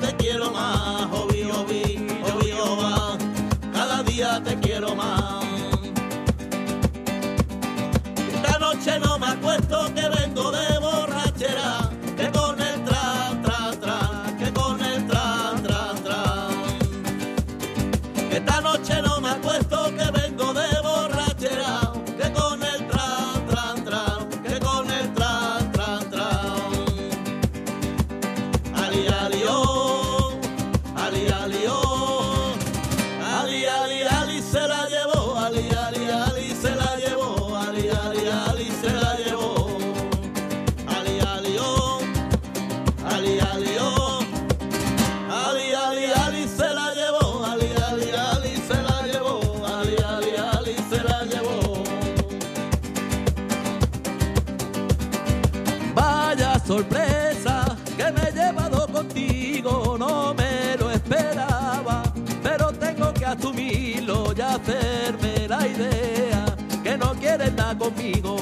contigo, no me lo esperaba, pero tengo que asumirlo y hacerme la idea que no quieres estar conmigo.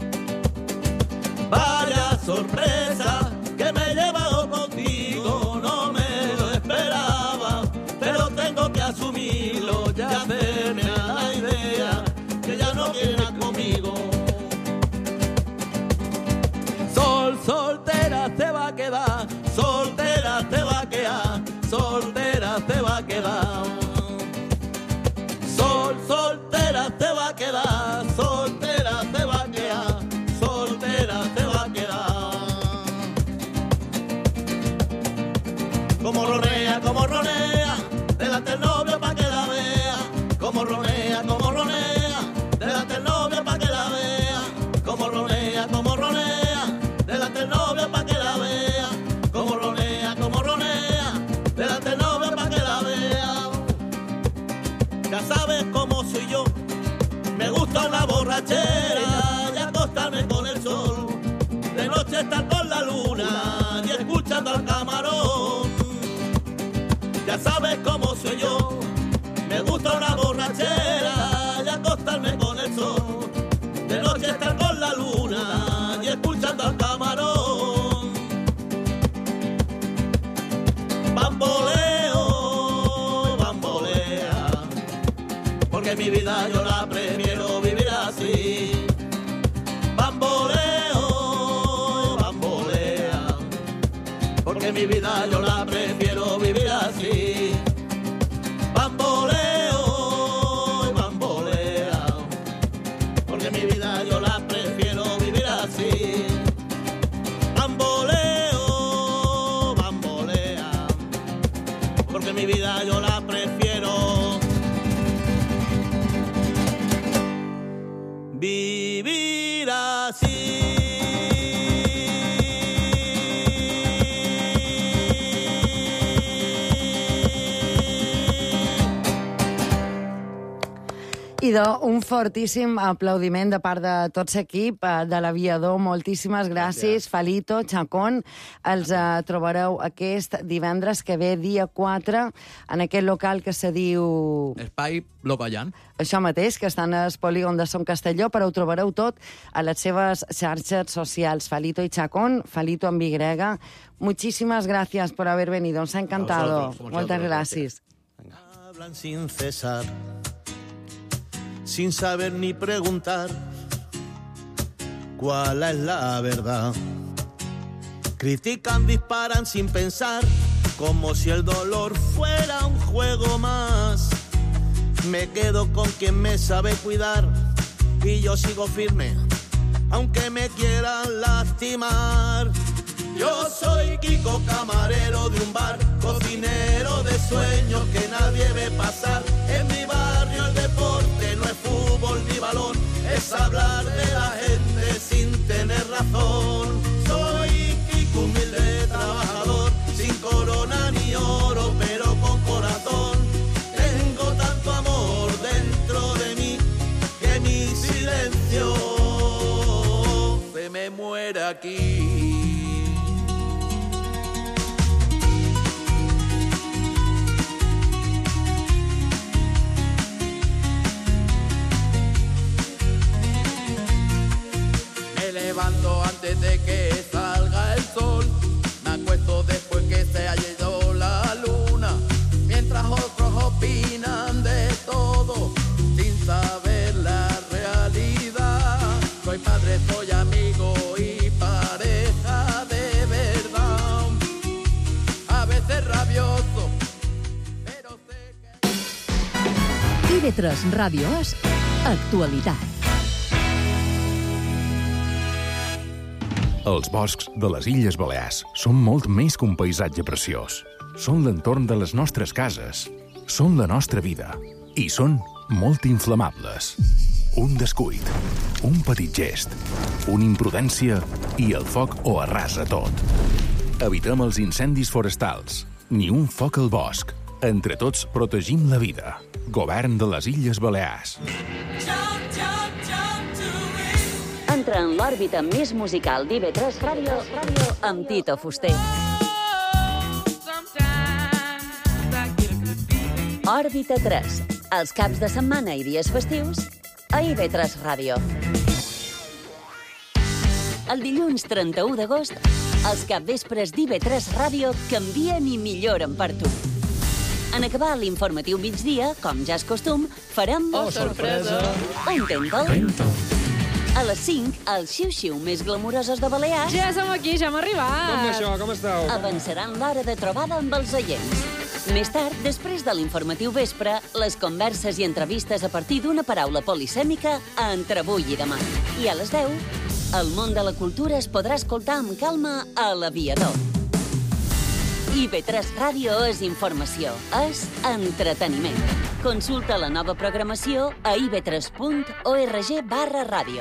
Vaya sorpresa que me he llevado contigo, no me lo esperaba, pero tengo que asumirlo y hacerme la idea que ya no quieres estar conmigo. Sol, soltera se va a quedar, soltera se va a quedar, soltera se va a quedar. Sol, soltera se va a quedar, soltera se va a quedar, soltera se va a quedar. Como ronea, como ronea, delante del novio pa' que la vea. Como ronea, como ronea, delante del novio pa' que la vea. Como ronea, como ronea, delante del novio pa' que la vea. Como ronea, como ronea, delante del novio pa' que la vea. Ya sabes cómo soy yo, me gusta una borrachera y acostarme con el sol. De noche estar con la luna y escuchando al camarón. Ya sabes cómo soy yo, me gusta una borrachera y acostarme con el sol. De noche estar con la luna y escuchando al camarón. Bamboleo, bambolea, porque mi vida yo la prefiero vivir así. Bamboleo, bambolea, porque mi vida yo la prefiero vivir así. Bamboleo, bambolea, porque mi vida yo la prefiero vivir así. Bamboleo, bambolea, porque mi vida yo la prefiero vivir así. Idò, un fortíssim aplaudiment de part de tot l'equip de l'Aviador. Moltíssimes gràcies. gràcies. Falito, Chacón, els uh, trobareu aquest divendres que ve, dia quatre, en aquest local que se diu... Espai Locoyan. Això mateix, que estan al polígon de Son Castelló, però ho trobareu tot a les seves xarxes socials. Falito i Chacón, Falito amb Y. Muchísimas gracias por haber venido. Nos ha encantado. Moltes gràcies. Hablan sin cesar, sin saber ni preguntar cuál es la verdad. Critican, disparan sin pensar, como si el dolor fuera un juego más. Me quedo con quien me sabe cuidar y yo sigo firme, aunque me quieran lastimar. Yo soy Kiko, camarero de un bar, cocinero de sueños que nadie ve pasar. En mi barrio el deporte no es fútbol ni balón, es hablar de la gente sin tener razón. Soy Kiko, humilde trabajador, sin corona ni oro, pero con corazón. Tengo tanto amor dentro de mí que mi silencio se me muere aquí. Levanto antes de que salga el sol, me acuesto después que se haya ido la luna, mientras otros opinan de todo sin saber la realidad. Soy padre, soy amigo y pareja de verdad, a veces rabioso, pero sé que... I V tres Ràdio És, actualitat. Els boscs de les Illes Balears són molt més que un paisatge preciós. Són l'entorn de les nostres cases, són la nostra vida i són molt inflamables. Un descuit, un petit gest, una imprudència i el foc ho arrasa tot. Evitem els incendis forestals, ni un foc al bosc. Entre tots protegim la vida. Govern de les Illes Balears. Entra en l'òrbita més musical d'I V tres Ràdio amb Tito Fuster. Òrbita tres, els caps de setmana i dies festius, a I V tres Ràdio. El dilluns trenta-u d'agost, els capvespres d'I V tres Ràdio canvien i milloren per tu. En acabar l'informatiu migdia, com ja és costum, farem... Oh, sorpresa! Un tento. A les cinc, els xiu-xiu més glamurosos de Balears... Ja som aquí, ja hem arribat. Com va això? Com esteu? Avançaran l'hora de trobada amb els oients. Més tard, després de l'informatiu vespre, les converses i entrevistes a partir d'una paraula polisèmica a Entre avui i demà. I a les deu, el món de la cultura es podrà escoltar amb calma a l'Aviador. I V tres Ràdio és informació, és entreteniment. Consulta la nova programació a i v tres punt org barra ràdio.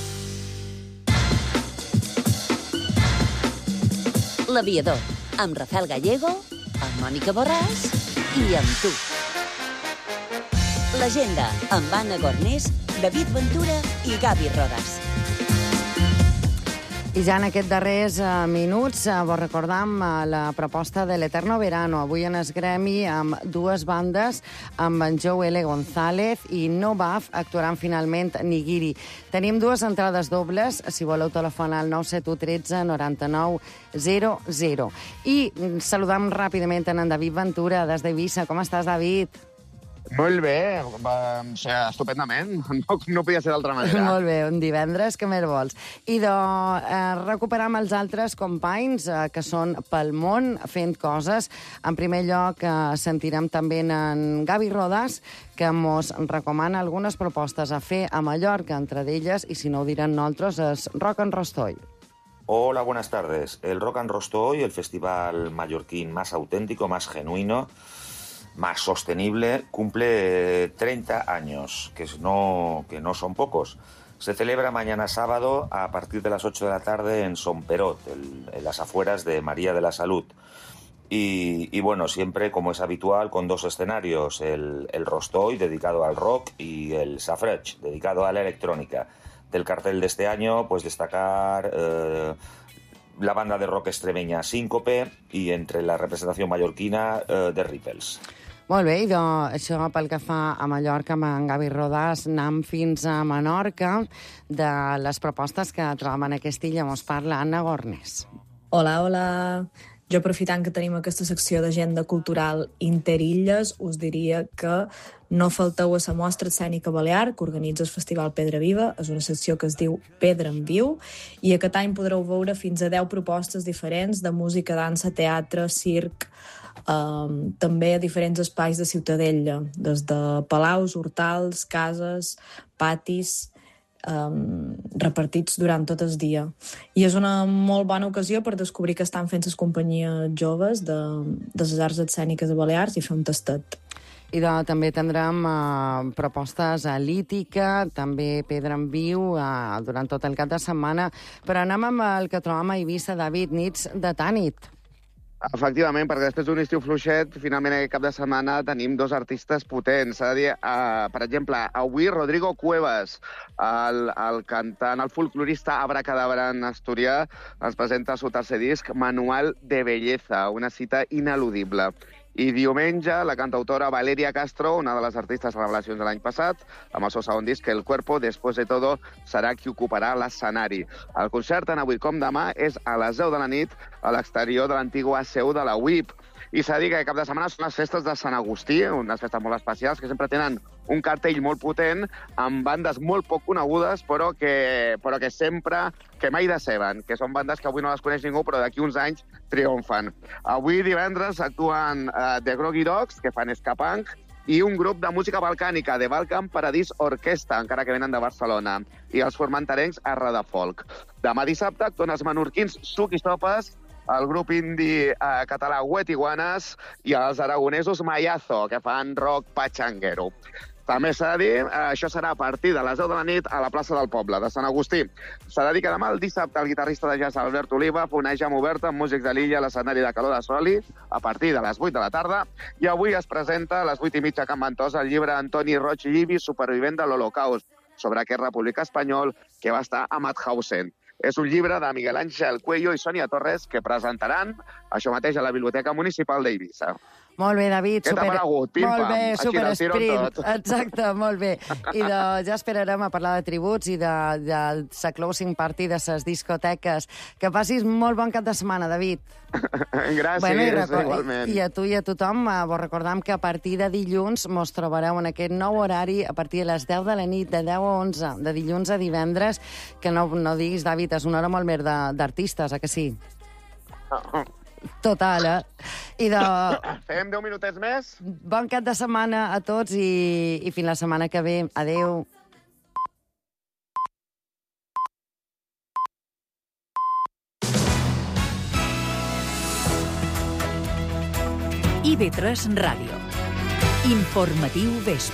L'Aviador, amb Rafael Gallego, amb Mònica Borràs i amb tu. L'Agenda, amb Anna Gornés, David Ventura i Gavi Rodas. I ja en aquests darrers uh, minuts uh, vos recordam uh, la proposta de l'Eterno Verano. Avui en es gremi amb dues bandes, amb en Joe L. González i No Baf actuaran finalment Nigiri. Tenim dues entrades dobles, si voleu telefonar al nou set u tretze noranta-nou zero zero. I saludam ràpidament en David Ventura des d'Eivissa. Com estàs, David? Molt bé, va, o sigui, estupendament. No, no podia ser d'altra manera. Molt bé, un divendres, que més vols? I de eh, recuperar amb els altres companys eh, que són pel món fent coses. En primer lloc, eh, sentirem també en Gavi Rodas, que mos recomana algunes propostes a fer a Mallorca, entre d'elles, i si no ho diran nosaltres, és Rock and Rostoll. Hola, buenas tardes. El Rock and Rostoll, el festival mallorquín más auténtico, más genuino, más sostenible, cumple treinta años, que no, que no son pocos. Se celebra mañana sábado a partir de las ocho de la tarde en Son Perot, el, en las afueras de María de la Salud. Y, y bueno, siempre, como es habitual, con dos escenarios, el, el Rostoll, dedicado al rock, y el Safrech, dedicado a la electrónica. Del cartel de este año, pues destacar... Eh, la banda de rock extremeña Síncope i entre la representació mallorquina eh, de Ripples. Molt bé, i doncs això pel que fa a Mallorca amb en Gavi Rodas, anem fins a Menorca. De les propostes que trobem en aquesta illa mos parla Anna Gornés. Hola, hola. Jo, aprofitant que tenim aquesta secció d'agenda cultural interilles, us diria que no falteu a la mostra escènica balear que organitza el Festival Pedra Viva. És una secció que es diu Pedra en Viu i aquest any podreu veure fins a deu propostes diferents de música, dansa, teatre, circ, um, també a diferents espais de Ciutadella, des de palaus, hortals, cases, patis... Um, repartits durant tot el dia. I és una molt bona ocasió per descobrir que estan fent les companyies joves de, de les arts escèniques de Balears i fer un tastet. I de, també tindrem uh, propostes a Lítica, també Pedra en Viu, uh, durant tot el cap de setmana. Però anem amb el que trobam a Eivissa, David, nits de Tànit. Efectivament, perquè després d'un estiu fluixet, finalment aquest cap de setmana tenim dos artistes potents. S'ha de dir, uh, per exemple, avui Rodrigo Cuevas, el, el cantant, el folclorista abracadabra en asturià, ens presenta el seu tercer disc, Manual de Belleza, una cita ineludible. I diumenge, la cantautora Valeria Castro, una de les artistes revelacions de l'any passat, amb el seu segon disc, El Cuerpo, Después de Todo, serà qui ocuparà l'escenari. El concert, tant avui com demà, és a les deu de la nit a l'exterior de l'antigua seu de la U I P. I s'ha de dir que cap de setmana són les festes de Sant Agustí, unes festes molt especials que sempre tenen un cartell molt potent, amb bandes molt poc conegudes, però que, però que sempre, que mai deceben, que són bandes que avui no les coneix ningú, però d'aquí uns anys triomfen. Avui divendres actuen uh, The Groggy Dogs, que fan ska punk, i un grup de música balcànica, The Balkan Paradís Orquestra, encara que venen de Barcelona, i els formenterencs Arra de Folk. Demà dissabte actuen els menorquins Suc i Sopes, el grup indi eh, català Wet Iguanes i els aragonesos Mayazo, que fan rock patxanguero. També s'ha de dir, eh, això serà a partir de les deu de la nit a la plaça del Poble, de Sant Agustí. S'ha de dir que demà, el dissabte, el guitarrista de jazz Albert Oliva fa una jam oberta amb músics de l'illa a l'escenari de Calor de Soli a partir de les vuit de la tarda, i avui es presenta a les vuit i mitja a Can Ventós el llibre Antoni Roig Llivi, Supervivent de l'Holocaust, sobre aquest republicà espanyol que va estar a Mauthausen. És un llibre de Miguel Ángel Cuello i Sònia Torres que presentaran això mateix a la Biblioteca Municipal d'Eivissa. Molt bé, David. Què t'ha super... paregut? Pim, molt pam, bé, així super del tirón sprint. tot. Exacte, molt bé. I de, ja esperarem a parlar de tributs i de, de sa closing party de ses discoteques. Que passis molt bon cap de setmana, David. Gràcies, bueno, i record... igualment. I a tu i a tothom, eh, vos recordam que a partir de dilluns mos trobareu en aquest nou horari a partir de les deu de la nit, de deu a onze, de dilluns a divendres, que no, no diguis, David, és una hora molt més d'artistes, eh, que sí? Total, eh? I de... Fem deu minutets més? Bon cap de setmana a tots i, i fins la setmana que ve. Adéu. I V tres Ràdio. Informatiu vespre.